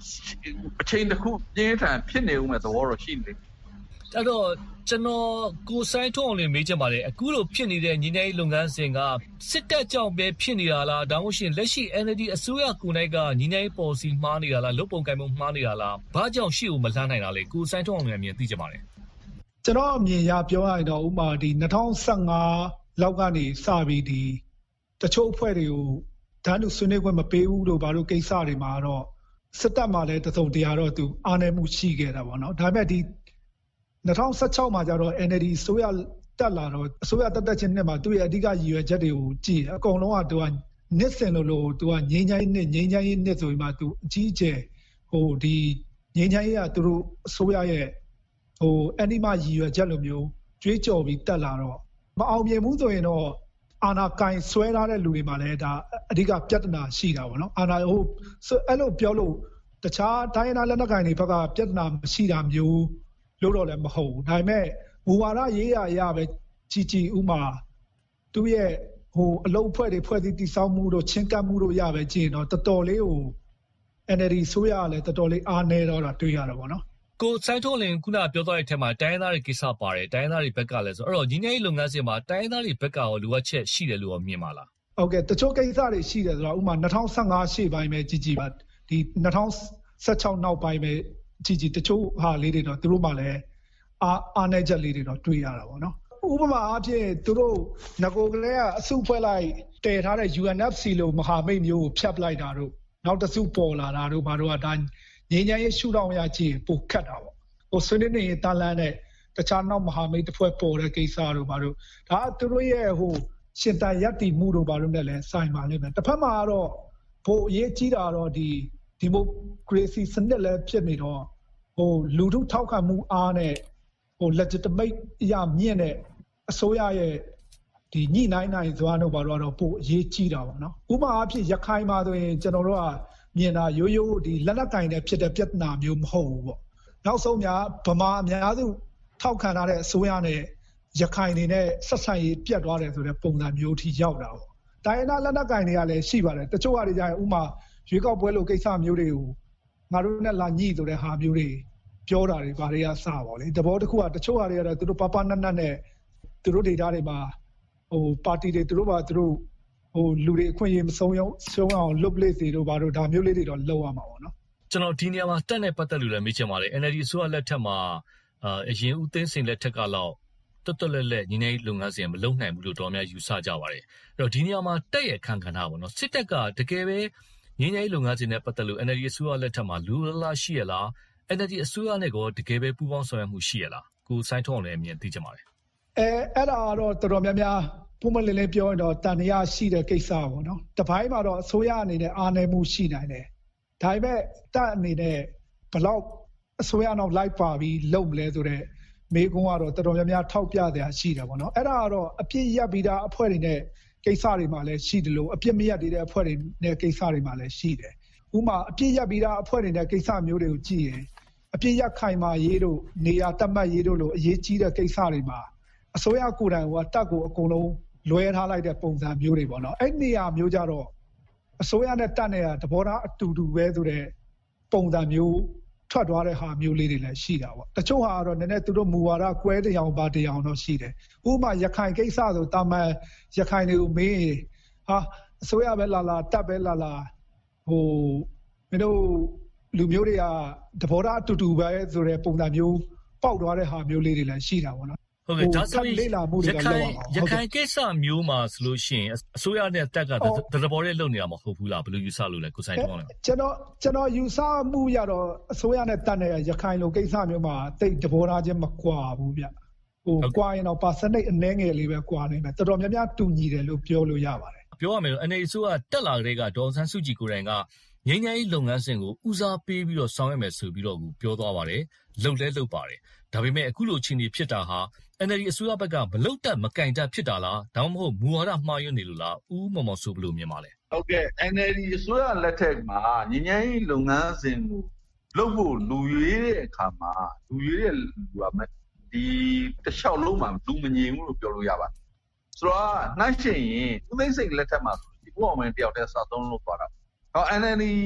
အချိန်တစ်ခုပြင်းထန်ဖြစ်နေဦးမဲ့သဘောတော့ရှိနေအဲ့တော့ကျွန်တော်ကိုဆိုင်ထုံးအောင်လေးမေးချင်ပါတယ်အခုလိုဖြစ်နေတဲ့ညီနေလုပ်ငန်းစဉ်ကစစ်တပ်ကြောင့်ပဲဖြစ်နေတာလားဒါမှမဟုတ်ရှင်လက်ရှိ N L D အစိုးရကိုယ်တိုင်ကညီနေ policy မှားနေတာလားလုပ်ပုံကိုင်ပုံမှားနေတာလားဘာကြောင့်ရှေ့ကိုမလှမ်းနိုင်တာလဲကိုဆိုင်ထုံးအောင်လည်းအမြင်သိချင်ပါတယ်ကျွန်တော်အမြင်ရပြောရရင်တော့ဥမာဒီ၂၀၁၅လောက်ကနေစပြီးဒီတချို့အဖွဲ့တွေကိုဓာတ်လို့ဆွေးနွေးခွင့်မပေးဘူးလို့ဘာလို့ကိစ္စတွေမှာတော့စစ်တပ်မှာလည်းတစုံတရာတော့သူအားနည်းမှုရှိခဲ့တာပေါ့နော်ဒါပေမဲ့ဒီ၂၀၁၆မှာကျတော့ N L D အစိုးရတက်လာတော့အစိုးရတက်တက်ချင်းနှစ်မှာသူ့ရဲ့အဓိကရည်ရွယ်ချက်တွေကိုကြည့်အကုန်လုံးကသူကနှစ်စင်လို့လို့သူကငြိမ်းချမ်းရေးနှစ်ငြိမ်းချမ်းရေးနှစ်ဆိုပြီးမှသူအကြီးအကျယ်ဟိုဒီငြိမ်းချမ်းရေးကသူတို့အစိုးရရဲ့ဟိုအနိမရည်ရွယ်ချက်လိုမျိုးကြွေးကြော်ပြီးတက်လာတော့မအောင်မြင်ဘူးဆိုရင်တော့အာဏာကင်ဆွဲထားတဲ့လူတွေမှာလည်းဒါအဓိကပြဿနာရှိတာပေါ့နော်အာဏာဟိုအဲ့လိုပြောလို့တခြားတိုင်းရင်းသားလက်နက်ကိုင်တွေဘက်ကပြဿနာမရှိတာမျိုးလို့တော့လည်းမဟုတ်ဘူးဒါပေမဲ့မူဝါဒရေးရရပဲကြီးကြီးဥမာသူ့ရဲ့ဟိုအလုံးဖွဲ့တွေဖွဲ့စည်းတည်ဆောက်မှုတို့ချင်းကပ်မှုတို့ရပဲကြည့်ရင်တော့တော်တော်လေးဟို N L D ဆိုရလည်းတော်တော်လေးအားနည်းတော့တာတွေ့ရတာပေါ့နော်ကိုဆိုင်ထုံးလင်ခုနပြောသွားတဲ့အထက်မှာတိုင်းသားတွေကိစ္စပါတယ်တိုင်းသားတွေဘက်ကလည်းဆိုအဲ့တော့ညီနေလုပ်ငန်းစဉ်မှာတိုင်းသားတွေဘက်ကရောလိုအပ်ချက်ရှိတယ်လို့မြင်ပါလားဟုတ်ကဲ့တချို့ကိစ္စတွေရှိတယ်ဆိုတော့ဥမာ၂၀၁၅ရှေ့ပိုင်းပဲကြီးကြီးပါဒီ၂၀၁၆နောက်ပိုင်းပဲကြီးကြီးတချို့ဟာလေးတွေတော့သူတို့မှလည်းအာအားနည်းချက်လေးတွေတော့တွေ့ရတာပေါ့နော်ဥပမာအားဖြင့်သူတို့ငကိုကလေးကအစုဖွဲ့လိုက်တည်ထားတဲ့ U N F C လို့မဟာမိတ်မျိုးကိုဖျက်ပလိုက်တာတို့နောက်တစ်စုပေါ်လာတာတို့ဘာတို့ကဒါငြိမ်းချမ်းရေးရှုထောင့်ရကြည့်ပိုခတ်တာပေါ့ဟိုဆွေးနွေးနေတန်လန်းနဲ့တခြားနောက်မဟာမိတ်တစ်ဖွဲ့ပေါ်တဲ့ကိစ္စတို့ဘာတို့ဒါသူတို့ရဲ့ဟိုရှင်တန်ရပ်တည်မှုတို့ဘာလို့နဲ့လဲဆိုင်ပါလိမ့်မယ်တစ်ဖက်မှာတော့ဟိုအရေးကြီးတာတော့ဒီဒီမိုကရေစီစနစ်လည်းဖြစ်နေတော့ဟိုလူထုထောက်ခံမှုအားနဲ့ဟို legitimate အရာမြင့်တဲ့အစိုးရရဲ့ဒီညှိနှိုင်းနိုင်စွာတို့ဘာလို့တော့ပိုအရေးကြီးတာပေါ့နော်ဥပမာအဖြစ်ရခိုင်မှာဆိုရင်ကျွန်တော်တို့ကမြင်တာရိုးရိုးဒီလက်နက်ကင်တဲ့ဖြစ်တဲ့ပြဿနာမျိုးမဟုတ်ဘူးပေါ့နောက်ဆုံးများဗမာအများစုထောက်ခံထားတဲ့အစိုးရနဲ့ရခိုင်နေနဲ့ဆက်ဆံရေးပြတ်သွားတယ်ဆိုတဲ့ပုံစံမျိုးထိရောက်တာပေါ့တိုင်းရင်းသားလက်နက်ကင်တွေကလည်းရှိပါတယ်တချို့ဟာတွေကြရင်ဥမာရွေးကောက်ပွဲလိုကိစ္စမျိုးတွေကိုငါတို့နဲ့လာညှိဆိုတဲ့ဟာမျိုးတွေပြောတာတွေဘာတွေကစပါလေတဘောတစ်ခုကတချို့ဟာတွေကတော့သူတို့ပပနတ်နတ်နဲ့သူတို့ဒေတာတွေမှာဟိုပါတီတွေသူတို့ပါသူတို့ဟိုလူတွေအခွင့်အရေးမဆုံးအောင်ဆုံးအောင်လုပ်ပလိစီတို့ဘာတို့ဒါမျိုးလေးတွေတော့လုပ်ရမှာပေါ့နော်ကျွန်တော်ဒီနေရာမှာတက်နဲ့ပတ်သက်လို့လည်းမေးချင်ပါတယ် N L D အစိုးရလက်ထက်မှာအာအရင်ဦးသိန်းစိန်လက်ထက်ကလောက်တော်တော်လေးလေးညီနေလုပ်ငန်းစဉ်မလုပ်နိုင်ဘူးလို့တော်များယူဆကြပါတယ်အဲ့တော့ဒီနေရာမှာတက်ရဲ့ခံခန္ဓာပေါ့နော်စစ်တပ်ကတကယ်ပဲညီနေလုပ်ငန်းစဉ်နဲ့ပတ်သက်လို့ N L D အစိုးရလက်ထက်မှာလူလားရှိရလား N L D အစိုးရနဲ့ကောတကယ်ပဲပူးပေါင်းဆောင်ရွက်မှုရှိရလားကိုဆိုင်ထုံးအောင်လည်းအမြင်သိချင်ပါတယ်အဲအဲ့ဒါတော့တော်တော်များများပုံမှန်လေးလေးပြောရင်တော့တန်တရားရှိတဲ့ကိစ္စပေါ့နော်တပိုင်းမှာတော့အစိုးရအနေနဲ့အားနည်းမှုရှိနိုင်တယ်ဒါပေမဲ့တပ်အနေနဲ့ဘလောက်အစိုးရနောက်လိုက်ပါပြီးလုပ်မလဲဆိုတော့မေကုန်းကတော့တော်တော်များများထောက်ပြတဲ့အရှိတယ်ပေါ့နော်အဲ့ဒါကတော့အပြစ်ရက်ပြီးသားအဖွဲ့တွေနဲ့ကိစ္စတွေမှာလည်းရှိတယ်လို့အပြစ်မရက်သေးတဲ့အဖွဲ့တွေနဲ့ကိစ္စတွေမှာလည်းရှိတယ်ဥပမာအပြစ်ရက်ပြီးသားအဖွဲ့တွေနဲ့ကိစ္စမျိုးတွေကိုကြည့်ရင်အပြစ်ရက်ခိုင်မာရေးတို့နေရာတတ်မှတ်ရေးတို့လိုအရေးကြီးတဲ့ကိစ္စတွေမှာအစိုးရကိုယ်တိုင်ကတပ်ကိုအကုန်လုံးလွဲထားလိုက်တဲ့ပုံစံမျိုးတွေပေါ့နော်အဲ့နေရာမျိုးကြတော့အစိုးရနဲ့တပ်နဲ့တဘောသားအတူတူပဲဆိုတဲ့ပုံစံမျိုးထွက်သွားတဲ့ဟာမျိုးလေးတွေလည်းရှိတာပေါ့တချို့ဟာကတော့နည်းနည်းသူတို့မူဝါဒကွဲတရားပါတရားတော့ရှိတယ်ဥပမာရခိုင်ကိစ္စဆိုတာမှန်ရခိုင်တွေကိုမေးဟာအစိုးရပဲလာလာတပ်ပဲလာလာဟိုမင်းတို့လူမျိုးတွေကတဘောသားအတူတူပဲဆိုတဲ့ပုံစံမျိုးပေါက်သွားတဲ့ဟာမျိုးလေးတွေလည်းရှိတာပေါ့နော်ဟုတ်ကဲ့ဒါဆိုရင်ရခိုင်ရခိုင်ကိစ္စမျိုးမှာဆိုလို့ရှိရင်အစိုးရနဲ့တက်ကတရဘော်နဲ့လုပ်နေတာမဟုတ်ဘူးလားဘယ်လိုယူဆလို့လဲကိုဆိုင်တောင်းလဲကျွန်တော်ကျွန်တော်ယူဆမှုရတော့အစိုးရနဲ့တက်နဲ့ရခိုင်လိုကိစ္စမျိုးမှာတိတ်တဘောသားချင်းမကွာဘူးဗျဟိုကွာရင်တော့ percentage အနည်းငယ်လေးပဲကွာနေမယ်တော်တော်များများတူညီတယ်လို့ပြောလို့ရပါတယ်ပြောရမယ်လို့ N L D ဆိုကတက်လာတဲ့ကဒေါ်ဆန်းစုကြည်ကိုယ်တိုင်ကငြိမ်းချမ်းရေးလုပ်ငန်းစဉ်ကိုဦးစားပေးပြီးတော့ဆောင်ရွက်မယ်ဆိုပြီးတော့ပြောသွားပါတယ်လုပ်လဲလုပ်ပါတယ်ဒါပေမဲ့အခုလိုအခြေအနေဖြစ်တာဟာ N L D အစိုးရဘက်ကမလုတ်တက်မကင်တက်ဖြစ်တာလားဒါမှမဟုတ်မူဝါဒမှားယွင်းနေလို့လားဦးမောင်မောင်ဆိုဘယ်လိုမြင်ပါလဲဟုတ်ကဲ့ N L D အစိုးရလက်ထက်မှာငြိမ်းချမ်းရေးလုပ်ငန်းစဉ်ကိုလုပ်ဖို့လူရွေးတဲ့အခါမှာလူရွေးတဲ့လူကဒီတစ်လျှောက်လုံးမှာလူမငြိမ်ဘူးလို့ပြောလို့ရပါတယ်ဆိုတော့နှိုင်းရှင်ရင်ဦးသိန်းစိန်လက်ထက်မှာဒီဦးအောင်မင်းတယောက်တည်းစာသုံးလို့သွားတာဟော N L D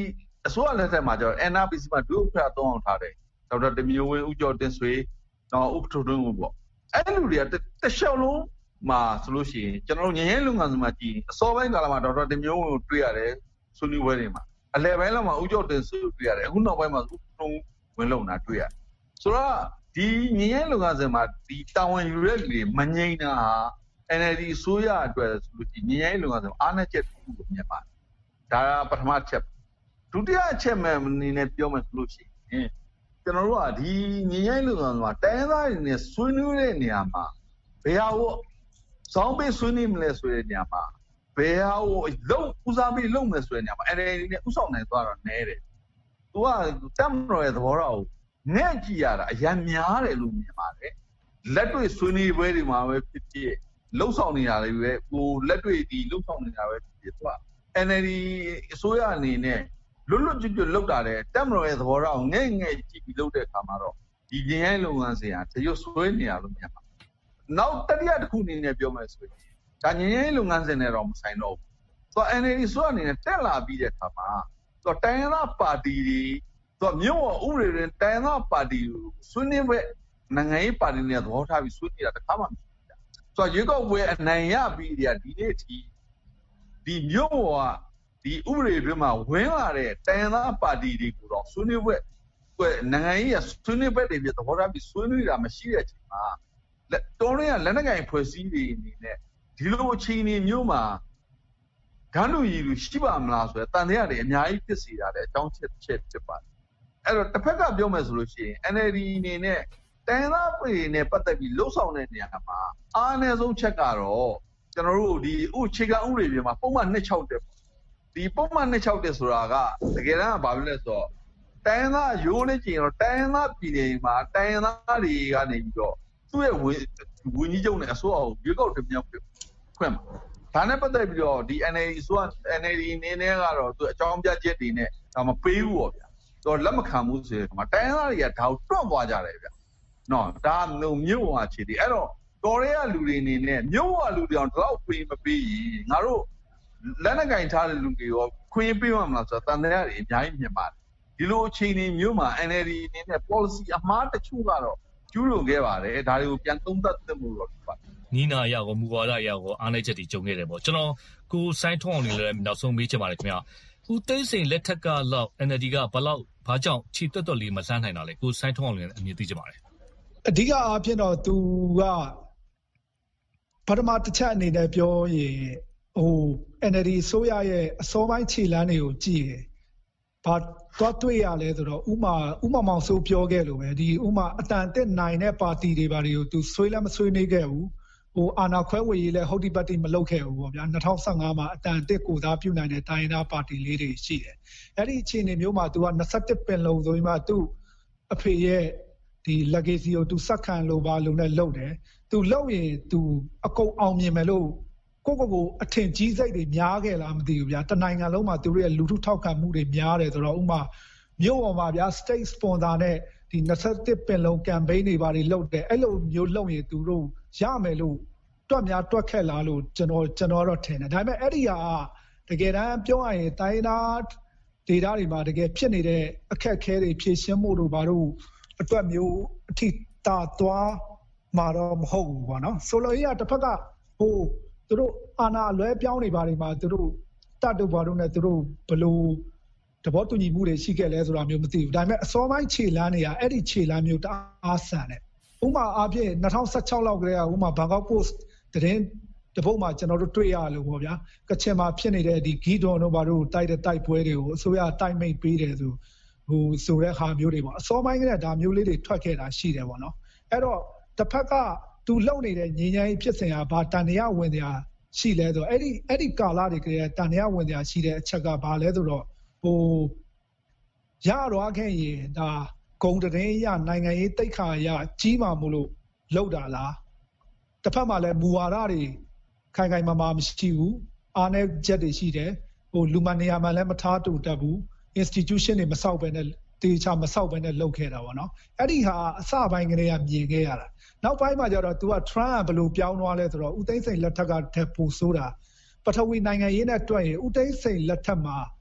အစိုးရလက်ထက်မှာကျတော့ N R P C မှာဒုဥက္ကဋ္ဌသုံးအောင်ထားတယ်ဒေါက်တာတမျိုးဝင်းဦးကျော်တင်ဆွေတော့ဥက္ကဋ္ဌတွင်းဦးပေါ့အဲ့လူတွေကတစ်လျှောက်လုံးမှာဆိုလို့ရှိရင်ကျွန်တော်တို့ငញ្ញဲလုပ်ငန်းစုမှာကြည့်အစောပိုင်းကာလမှာဒေါက်တာတမျိုးဝင်းကိုတွေ့ရတယ်ဆွေးနွေးပွဲတွေမှာအလယ်ပိုင်းလောက်မှာဦးကျော်တင်ဆွေးတွေ့ရတယ်အခုနောက်ပိုင်းမှာဥက္ကဋ္ဌဝင်လုံတာတွေ့ရတယ်ဆိုတော့ဒီငញ្ញဲလုပ်ငန်းစုမှာဒီတာဝန်ယူရတဲ့လူတွေမငြိမ်တာဟာ N L D အစိုးရအတွက်ဆိုလို့ဒီငញ្ញဲလုပ်ငန်းစုအားနည်းချက်တစ်ခုကိုမြင်ပါတယ်ဒါကပထမချက်ဒုတိယအချက်မှအနေနဲ့ပြောမယ်ဆိုလို့ရှိရင်ကျွန်တော်တို့ကဒီငញ្ញဲလုပ်ငန်းစုမှာတိုင်းသားတွေနဲ့ဆွေးနွေးတဲ့နေရာမှာဘယ်ဟာကိုစောင်းပေးဆွေးနွေးမလဲဆိုတဲ့နေရာမှာဘယ်ဟာကိုလုံးဦးစားပေးလုပ်မယ်ဆိုတဲ့နေရာမှာ N L D နဲ့ဥဆောင်နိုင်သွားတော့နဲတယ်။သူကတက်မတော်ရဲ့သဘောထားကိုငဲ့ကြည့်ရတာအရင်များတယ်လို့မြင်ပါတယ်။လက်တွေ့ဆွေးနွေးပွဲတွေမှာပဲဖြစ်ဖြစ်လှုပ်ဆောင်နေတာတွေပဲဟိုလက်တွေ့ဒီလှုပ်ဆောင်နေတာပဲဖြစ်ဖြစ်သူက N L D အစိုးရအနေနဲ့လွတ်လွတ်ကျွတ်ကျွတ်လုပ်တာတဲ့တက်မတော်ရဲ့သဘောထားကိုငဲ့ငဲ့ကြည့်ပြီးလုပ်တဲ့အခါမှာတော့ဒီငញ្ញဲလုပ်ငန်းစဉ်ဟာတရွတ်ဆွေးနေတာလို့မြင်ပါတယ်။နောက်တတိယတစ်ခုအနေနဲ့ပြောမယ်ဆိုရင်ဒါငញ្ញဲလုပ်ငန်းစဉ်နဲ့တော့မဆိုင်တော့ဘူး။သူက N L D ဆိုအနေနဲ့တက်လာပြီးတဲ့အခါမှာသူကတိုင်းရင်းသားပါတီတွေသူကမြို့ဝဥပဒေတွင်တိုင်းရင်းသားပါတီကိုဆွေးနွေးပွဲနိုင်ငံရေးပါတီတွေနဲ့သဘောထားပြီးဆွေးနွေးတာတစ်ခါမှမရှိဘူး။သူကရွေးကောက်ပွဲအနိုင်ရပြီးတဲ့ဒီနေ့အထိဒီမြို့ဝဒီဥပဒေတွင်မှာဝင်လာတဲ့တိုင်းရင်းသားပါတီတွေကိုတော့ဆွေးနွေးပွဲနိုင်ငံရေးရဆွေးနွေးပွဲတွေပြသဘောထားပြီးဆွေးနွေးတာမရှိတဲ့အချိန်မှာတော်ရင်းကလက်နက်ကိုင်ဖွဲ့စည်းတွေအနေနဲ့ဒီလိုအခြေအနေမျိုးမှာဓာတ်လူရည်လူရှိပါမလားဆိုတဲ့တန်တရားတွေအများကြီးဖြစ်စေတာတဲ့အကြောင်းချက်ချက်ဖြစ်ပါတယ်အဲ့တော့တစ်ဖက်ကပြောမယ်ဆိုလို့ရှိရင် N L D အနေနဲ့တိုင်းသားပြည်နဲ့ပတ်သက်ပြီးလှုပ်ဆောင်တဲ့နေရာမှာအားအနည်းဆုံးချက်ကတော့ကျွန်တော်တို့ဒီဥခြေကဥပဒေပြင်မှာပုံမှန်နှစ်၆တက်ဒီပုံမှန်နှစ်၆တက်ဆိုတာကတကယ်တမ်းကဘာဖြစ်လဲဆိုတော့တိုင်းသားရိုးနေကြရင်တော့တိုင်းသားပြည်တွေမှာတိုင်းသားတွေကနေပြီးတော့သူ့ရဲ့ဝင်ဝင်ကြီးချုပ်နဲ့အစိုးရကိုရွေးကောက်တင်မြောက်ခွင့်မှာဒါနဲ့ပတ်သက်ပြီးတော့ဒီ N L D ဆိုက N L D နေနေကတော့သူအကြောင်းပြချက်တွေနဲ့ဒါမပေးဘူးပေါ့ဗျာသူလက်မခံဘူးဆိုရင်မှာတိုင်းသားတွေကဒါကိုတွန့်သွားကြတယ်ဗျာနော်ဒါမြို့ဝါချီတယ်အဲ့တော့တော်ရဲကလူတွေအနေနဲ့မြို့ဝါလူတွေအောင်တော့ပေးမပေးရင်ငါတို့လက်နက်ကင်ထားတဲ့လူတွေရောခွင့်ပေးမှမလားဆိုတော့တန်တရားတွေအများကြီးမြင်ပါတယ်ဒီလိုအခြေအနေမျိုးမှာ N L D အနေနဲ့ policy အမှားတချို့ကတော့ကျူးလွန်ခဲ့ပါတယ်ဒါတွေကိုပြန်သုံးသပ်သင့်မှုတော့ဖြစ်ပါတယ်နီးနာရကောမူဝါဒရကောအားနည်းချက်တွေကြုံခဲ့တယ်ပေါ့ကျွန်တော်ကိုစိုင်းထွန်းအောင်လည်းနောက်ဆုံးမေးချင်ပါတယ်ခင်ဗျာဦးသိန်းစိန်လက်ထက်ကလောက် N L D ကဘလောက်ဘာကြောင့်ခြေတွက်တွက်လေးမလှမ်းနိုင်တာလဲကိုစိုင်းထွန်းအောင်လည်းအမြင်သိချင်ပါတယ်အဓိကအားဖြင့်တော့သူကပထမတစ်ချက်အနေနဲ့ပြောရင်ဟို N L D ဆိုရရဲ့အစောပိုင်းခြေလမ်းတွေကိုကြည့်ရင်ဘာတော့တွေ့ရလဲဆိုတော့ဥမာဥမာမောင်ဆိုပြောခဲ့လို့ပဲဒီဥမာအတန်တက်နိုင်တဲ့ပါတီတွေဘာတွေကိုသူဆွေးလက်မဆွေးနေခဲ့ဘူးဟိုအာနာခွဲဝေရေးလဲဟုတ်ဒီပတ်တိမလုပ်ခဲ့ဘူးပေါ့ဗျာ၂၀၁၅မှာအတန်တက်ကိုသားပြုနိုင်တဲ့တိုင်းသားပါတီလေးတွေရှိတယ်အဲ့ဒီအခြေအနေမျိုးမှာသူက၂၁ပင်လုံးဆိုပြီးမှသူ့အဖေရဲ့ဒီ legacy ကိုသူစက္ကန့်လိုပါလုံးနဲ့လုပ်တယ်သူလုပ်ရင်သူအကုန်အောင်မြင်မယ်လို့ကိုကိုကိုအထင်ကြီးစိတ်တွေများခဲ့လားမသိဘူးဗျာတနိုင်ငံလုံးမှာသူတို့ရဲ့လူထုထောက်ခံမှုတွေများတယ်ဆိုတော့ဥမာမြို့ပေါ်မှာဗျာ state sponsor နဲ့ဒီ၂၁ပင်လုံး campaign တွေပါတွေလုပ်တယ်အဲ့လိုမျိုးလုပ်ရင်သူတို့ရမယ်လို့တွက်များတွက်ခဲ့လားလို့ကျွန်တော်ကျွန်တော်တော့ထင်တယ်ဒါပေမဲ့အဲ့ဒီဟာတကယ်တမ်းပြောရရင်တိုင်းသားဒေတာတွေမှာတကယ်ဖြစ်နေတဲ့အခက်အခဲတွေဖြေရှင်းမှုတို့ဘာလို့အတွက်မျိုးအထိတာသွားမှာတော့မဟုတ်ဘူးပေါ့နော်ဆိုလိုရတစ်ဖက်ကဟိုသူတို့အာဏာလွဲပြောင်းနေပါတွေမှာသူတို့တတ်တော့ဘာလို့လဲသူတို့ဘလို့တဘောတူညီမှုတွေရှိခဲ့လဲဆိုတာမျိုးမသိဘူးဒါပေမဲ့အစောပိုင်းခြေလမ်းတွေကအဲ့ဒီခြေလမ်းမျိုးတအားဆန်တယ်ဥမာအားဖြင့်၂၀၁၆လောက်ကလေးကဥမာဘန်ကောက်ပို့စ်တရင်တပုတ်မှာကျွန်တော်တို့တွေ့ရလို့ပေါ့ဗျာကချင်မှာဖြစ်နေတဲ့ဒီဂီဒွန်တို့ဘာလို့တိုက်တဲ့တိုက်ပွဲတွေကိုအစိုးရတိုက်မိတ်ပေးတယ်ဆိုဟိုဆိုတဲ့ဟာမျိုးတွေပေါ့အစောပိုင်းကတည်းကဒါမျိုးလေးတွေထွက်ခဲ့တာရှိတယ်ပေါ့နော်အဲ့တော့တစ်ဖက်ကသူလုံနေတဲ့ငြိမ်းချမ်းရေးဖြစ်စဉ်ဟာဘာတန်တရားဝင်တရားရှိလဲဆိုအဲ့ဒီအဲ့ဒီကာလတွေကတည်းကတန်တရားဝင်တရားရှိတဲ့အချက်ကဘာလဲဆိုတော့ဟိုရတော့ခဲ့ရင်ဒါဂုံတရင်ရနိုင်ငံရေးတိတ်ခါရကြီးမှမို့လို့လောက်တာလားတစ်ဖက်မှာလည်းမူဝါဒတွေခိုင်ခိုင်မာမာမရှိဘူးအားနည်းချက်တွေရှိတယ်ဟိုလူမနေရာမှာလည်းမထားတူတတ်ဘူး institution တွေမဆောက်ပဲနဲ့တေချာမဆောက်ပဲနဲ့လုပ်ခဲ့တာပေါ့နော်အဲ့ဒီဟာအစပိုင်းကလေးကမြင်ခဲ့ရတာနောက်ပိုင်းမှာကျတော့ तू က Trump ဘယ်လိုပြောင်းသွားလဲဆိုတော့ဦးသိန်းစိန်လက်ထက်ကတက်ပို့ဆိုတာပထဝီနိုင်ငံရေးနဲ့တွက်ရင်ဦးသိန်းစိန်လက်ထက်မှာ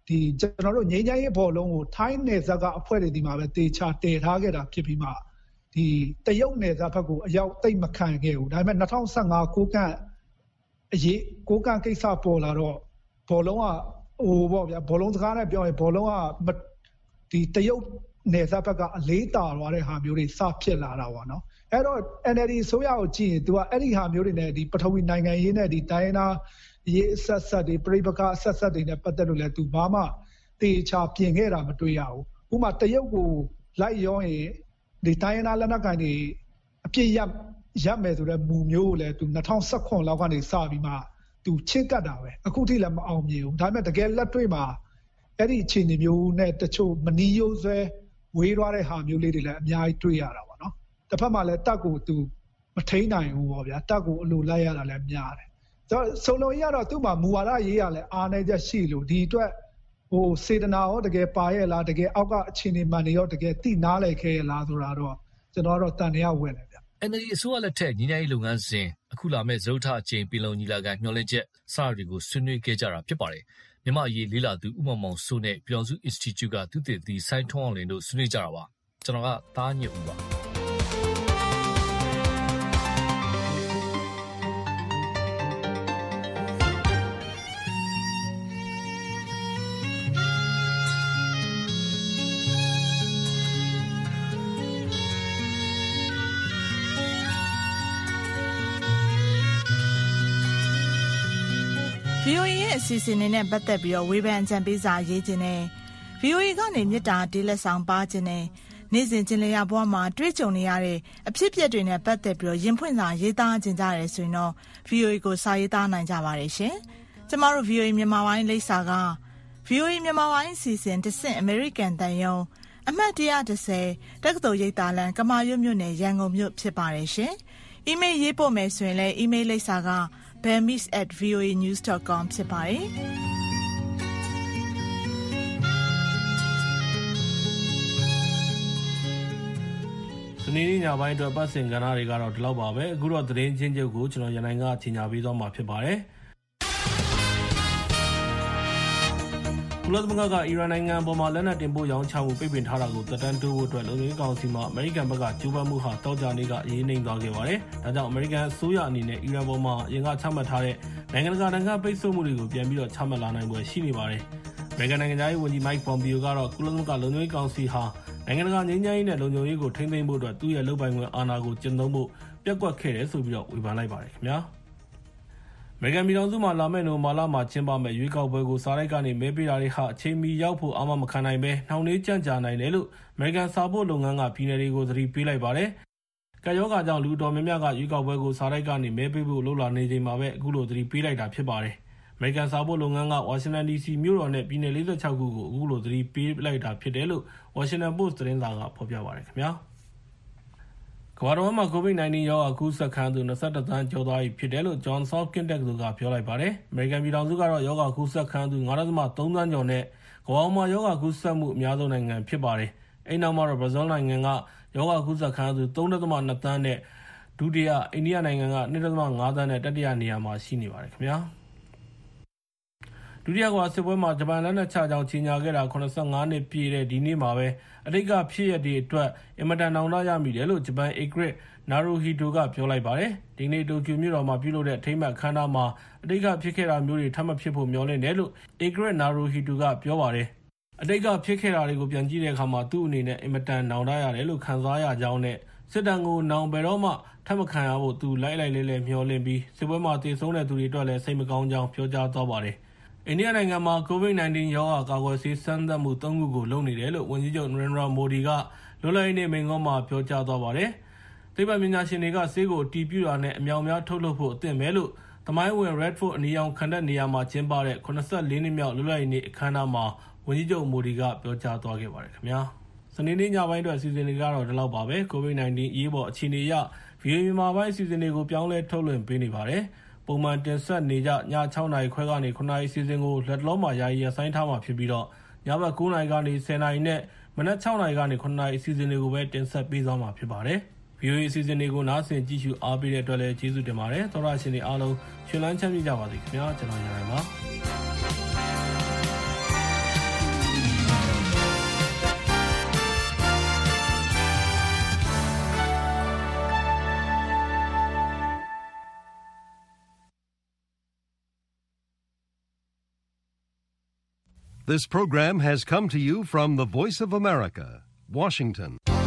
ဒီကျွန်တော်တို့ငြိမ်းချမ်းရေးဘောလုံးကိုထိုင်းနယ်စပ်ကအဖွဲ့တွေဒီမှာပဲတေချာတည်ထားခဲ့တာဖြစ်ပြီးမှဒီတရုတ်နယ်စပ်ဘက်ကိုအရောက်သိမ့်မခံခဲ့ဘူးဒါပေမဲ့၂၀၁၅ကိုကန့်အရေးကိုကန့်ကိစ္စပေါ်လာတော့ဘောလုံးကဟိုပေါ့ဗျာဘောလုံးစကားနဲ့ပြောရင်ဘောလုံးကဒီတရုတ်နယ်စပ်ဘက်ကအလေးတာသွားတဲ့ဟာမျိုးတွေစဖြစ်လာတာပေါ့နော်အဲ့တော့ N L D ဆိုရကိုကြည့်ရင် तू ကအဲ့ဒီဟာမျိုးတွေနဲ့ဒီပထဝီနိုင်ငံရေးနဲ့ဒီတိုင်းနာရေးအဆက်ဆက်တွေပြိပခအဆက်ဆက်တွေနဲ့ပတ်သက်လို့လဲ तू ဘာမှတေချာပြင်ခဲ့တာမတွေ့ရဘူးဥပမာတရုတ်ကိုလိုက်ရောရင်ဒီတိုင်းနာလက်နက်ကိုင်တွေအပြည့်ရရမယ်ဆိုတဲ့မူမျိုးကိုလဲ तू ၂၀၁၇လောက်ကနေစပြီးမှ तू ချစ်ကတ်တာပဲအခုထိလည်းမအောင်မြင်ဘူးဒါပေမဲ့တကယ်လက်တွေ့မှာအဲ့ဒီအခြေအနေမျိုးနဲ့တချို့မနီးရိုးဆွဲဝေးသွားတဲ့ဟာမျိုးလေးတွေလည်းအများကြီးတွေ့ရတာပေါ့နော်တစ်ဖက်မှာလည်းတက်ကို तू မထိန်နိုင်ဘူးပေါ့ဗျာတက်ကိုအလိုလိုက်ရတာလည်းများတယ်ဆိုတော့စုံလုံးကြီးကတော့သူ့မှာမူဝါဒရေးရလဲအားနေချက်ရှိလို့ဒီအတွက်ဟိုစေတနာရောတကယ်ပါရဲ့လားတကယ်အောက်ကအခြေအနေမှန်တွေရောတကယ်သိနားလည်ခဲ့ရလားဆိုတာတော့ကျွန်တော်တော့တန်တရားဝင်တယ်ဗျ N L D အစိုးရလက်ထက်ညီနိုင်လုပ်ငန်းစဉ်အခုလာမဲ့ဇုတ်ထအချိန်ပြည်လုံးညီလာခံမျှော်လင့်ချက်စတာတွေကိုဆွေးနွေးခဲ့ကြတာဖြစ်ပါတယ်မြန်မာအရေးလေးလာသူဥမ္မာမောင်စိုးနဲ့ပြည်အောင်စု Institute ကသူတည်တည်ဆိုင်းထွန်းအောင်လင်းတို့ဆွေးနွေးကြတာပါကျွန်တော်ကသားညစ်ဦးပါဗီအိုအေ ရဲ့အစီအစဉ်နဲ့ပတ်သက်ပြီးတော့ဝေဖန်အကြံပေးစာရေးခြင်းနဲ့ ဗီအိုအေ ကနေမြစ်တာတေးလက်ဆောင်ပါခြင်းနဲ့နေ့စဉ်ကျင်လည်ရဘဝမှာတွေ့ကြုံနေရတဲ့အဖြစ်အပျက်တွေနဲ့ပတ်သက်ပြီးတော့ရင်ဖွင့်စာရေးသားခြင်းကြရဲဆိုရင်တော့ ဗီအိုအေ ကိုစာရေးသားနိုင်ကြပါတယ်ရှင်။ကျမတို့ ဗီအိုအေ မြန်မာပိုင်းလိပ်စာက ဗီအိုအေ မြန်မာပိုင်းအစီအစဉ်တစ်ဆင့်အမေရိကန်တန်ယုံအမှတ်၁၁၀တက္ကသိုလ်ရိပ်သာလမ်းကမာရွတ်မြို့နယ်ရန်ကုန်မြို့ဖြစ်ပါတယ်ရှင်။အီးမေးလ်ရေးပို့မယ်ဆိုရင်လည်းအီးမေးလ်လိပ်စာကbemis at v o a news dot com ဖြစ်ပါတယ်။ဒီနေ့ညပိုင်းအတွက်ပတ်စင်ကဏ္ဍတွေကတော့ဒီလောက်ပါပဲအခုတော့သတင်းချင်းချုပ်ကိုကျွန်တော်ရန်နိုင်ကကြီးညာပေးသွားမှာဖြစ်ပါတယ်။ကုလသမဂ္ဂကအီရန်နိုင်ငံပေါ်မှာလက်နက်တင်ပို့ရောင်းချမှုပိတ်ပင်ထားတာကိုတက်တန်းတိုးဖို့အတွက်လုံခြုံရေးကောင်စီမှာအမေရိကန်ဘက်ကကြိုးပမ်းမှုဟာတောက်ကြနေကအရေးနှိမ်သွားခဲ့ပါတယ်။ဒါကြောင့်အမေရိကန်အစိုးရအနေနဲ့အီရန်ပေါ်မှာအရင်ကချမှတ်ထားတဲ့နိုင်ငံတကာနိုင်ငံပိတ်ဆို့မှုတွေကိုပြန်ပြီးတော့ချမှတ်လာနိုင်ပွဲရှိနေပါတယ်။အမေရိကန်နိုင်ငံသားရေးဝန်ကြီး Mike Pompeo ကတော့ကုလသမဂ္ဂလုံခြုံရေးကောင်စီဟာနိုင်ငံတကာငြိမ်းချမ်းရေးနဲ့လုံခြုံရေးကိုထိန်းသိမ်းဖို့အတွက်သူ့ရဲ့လုပ်ပိုင်ခွင့်အာဏာကိုကျင့်သုံးဖို့ပြက်ကွက်ခဲ့တယ်ဆိုပြီးတော့ဝေဖန်လိုက်ပါတယ်ခင်ဗျာ။အမေရိကန်ပြည်ထောင်စုမှာလာမယ့်နိုမာလာမှာကျင်းပမယ့်ရွေးကောက်ပွဲကိုစားလိုက်ကနေမဲပေးတာတွေဟာအချိန်မီရောက်ဖို့အာမမခံနိုင်ပဲနှောင့်နှေးကြန့်ကြာနိုင်တယ်လို့အမေရိကန်စာပို့လုပ်ငန်းကပြည်နယ်တွေကိုသတိပေးလိုက်ပါတယ်။ကပ်ရောဂါကြောင့်လူတော်များများကရွေးကောက်ပွဲကိုစားလိုက်ကနေမဲပေးဖို့လှုပ်လာနေချိန်မှာပဲအခုလိုသတိပေးလိုက်တာဖြစ်ပါတယ်။အမေရိကန်စာပို့လုပ်ငန်းကဝါရှင်တန် ဒီစီ မြို့တော်နဲ့ပြည်နယ်လေးဆယ့်ခြောက်ခုကိုအခုလိုသတိပေးလိုက်တာဖြစ်တယ်လို့ Washington Post သတင်းစာကဖော်ပြပါတယ်ခင်ဗျာ။ကမ္ဘာတော်မှာ ကိုဗစ် ၁၉ ရောဂါကူးစက်ခံသူ၂၁သန်းကျော်သွားပြီဖြစ်တယ်လို့ Johns Hopkins တက္ကသိုလ်ကပြောလိုက်ပါတယ်။အမေရိကန်ပြည်ထောင်စုကတော့ရောဂါကူးစက်ခံသူ၅.၃ သန်းကျော်နဲ့ကမ္ဘာမှာရောဂါကူးစက်မှုအများဆုံးနိုင်ငံဖြစ်ပါတယ်။အဲဒီနောက်မှာတော့ဘရာဇီးနိုင်ငံကရောဂါကူးစက်ခံသူ၃.၂ သန်းနဲ့ဒုတိယအိန္ဒိယနိုင်ငံက၂.၅ သန်းနဲ့တတိယနေရာမှာရှိနေပါတယ်ခင်ဗျာ။ဒုတိယကမ္ဘာစစ်ပွဲမှာဂျပန်လက်နက်ချကြောင်းကြေညာခဲ့တာ၇၅နှစ်ပြည့်တဲ့ဒီနေ့မှာပဲအတိတ်ကဖြစ်ရပ်တွေအတွက်အင်မတန်နောင်တရမိတယ်လို့ဂျပန်ဧကရာဇ်နာရူဟီတိုကပြောလိုက်ပါတယ်။ဒီနေ့တိုကျိုမြို့တော်မှာပြုလုပ်တဲ့အထိမ်းအမှတ်အခမ်းအနားမှာအတိတ်ကဖြစ်ခဲ့တာမျိုးတွေထပ်မဖြစ်ဖို့မျှော်လင့်တယ်လို့ဧကရာဇ်နာရူဟီတိုကပြောပါတယ်။အတိတ်ကဖြစ်ခဲ့တာတွေကိုပြန်ကြည့်တဲ့အခါမှာသူ့အနေနဲ့အင်မတန်နောင်တရတယ်လို့ခံစားရကြောင်းနဲ့စစ်တမ်းကိုနောင်ဘယ်တော့မှထပ်မခံရဖို့သူလိုက်လိုက်လဲလဲမျှော်လင့်ပြီးစစ်ပွဲမှာတည်ဆုံးတဲ့သူတွေအတွက်လည်းစိတ်မကောင်းကြောင်းပြောကြားသွားပါတယ်။အိန္ဒိယနိုင်ငံမှာကိုဗစ် ၁၉ ရောဂါကာကွယ်ဆေးစမ်းသပ်မှုသုံးခုကိုလုပ်နေတယ်လို့ဝန်ကြီးချုပ်နရင်ဒရာမိုဒီကလွတ်လပ်ရေးနေ့မိန့်ခွန်းမှာပြောကြားသွားပါတယ်။သိပ္ပံပညာရှင်တွေကဆေးကိုအတည်ပြုတာနဲ့အမြောက်အများထုတ်လုပ်ဖို့အသင့်ပဲလို့သမိုင်းဝင် Redford အနီရောင်ခံတပ်နေရာမှာကျင်းပတဲ့၇၄နှစ်မြောက်လွတ်လပ်ရေးနေ့အခမ်းအနားမှာဝန်ကြီးချုပ်မိုဒီကပြောကြားသွားခဲ့ပါတယ်ခင်ဗျာ။စနေနေ့ညပိုင်းအတွက်အစီအစဉ်တွေကတော့ဒီလောက်ပါပဲ။ကိုဗစ် ၁၉ အရေးပေါ်အခြေအနေအရဗီအိုအေမြန်မာပိုင်းအစီအစဉ်တွေကိုပြောင်းလဲထုတ်လွှင့်ပေးနေပါတယ်။ပုံမှန်တင်ဆက်နေကြည၆နာရီခွဲကနေ၇နာရီအစီအစဉ်ကိုလက်တလုံးမှာယာယီရပ်ဆိုင်းထားမှာဖြစ်ပြီးတော့ညဘက်၉နာရီကနေ၁၀နာရီနဲ့မနက်၆နာရီကနေ၇နာရီအစီအစဉ်တွေကိုပဲတင်ဆက်ပေးသွားမှာဖြစ်ပါတယ်။ ဗီအိုအေ အစီအစဉ်တွေကိုနားဆင်ကြည့်ရှုအားပေးတဲ့အတွက်လည်းကျေးဇူးတင်ပါတယ်။သောရရှင်တွေအားလုံးရှင်လန်းချမ်းမြေ့ကြပါစေခင်ဗျာကျွန်တော်ရန်ပါ This program has come to you from the Voice of America, Washington.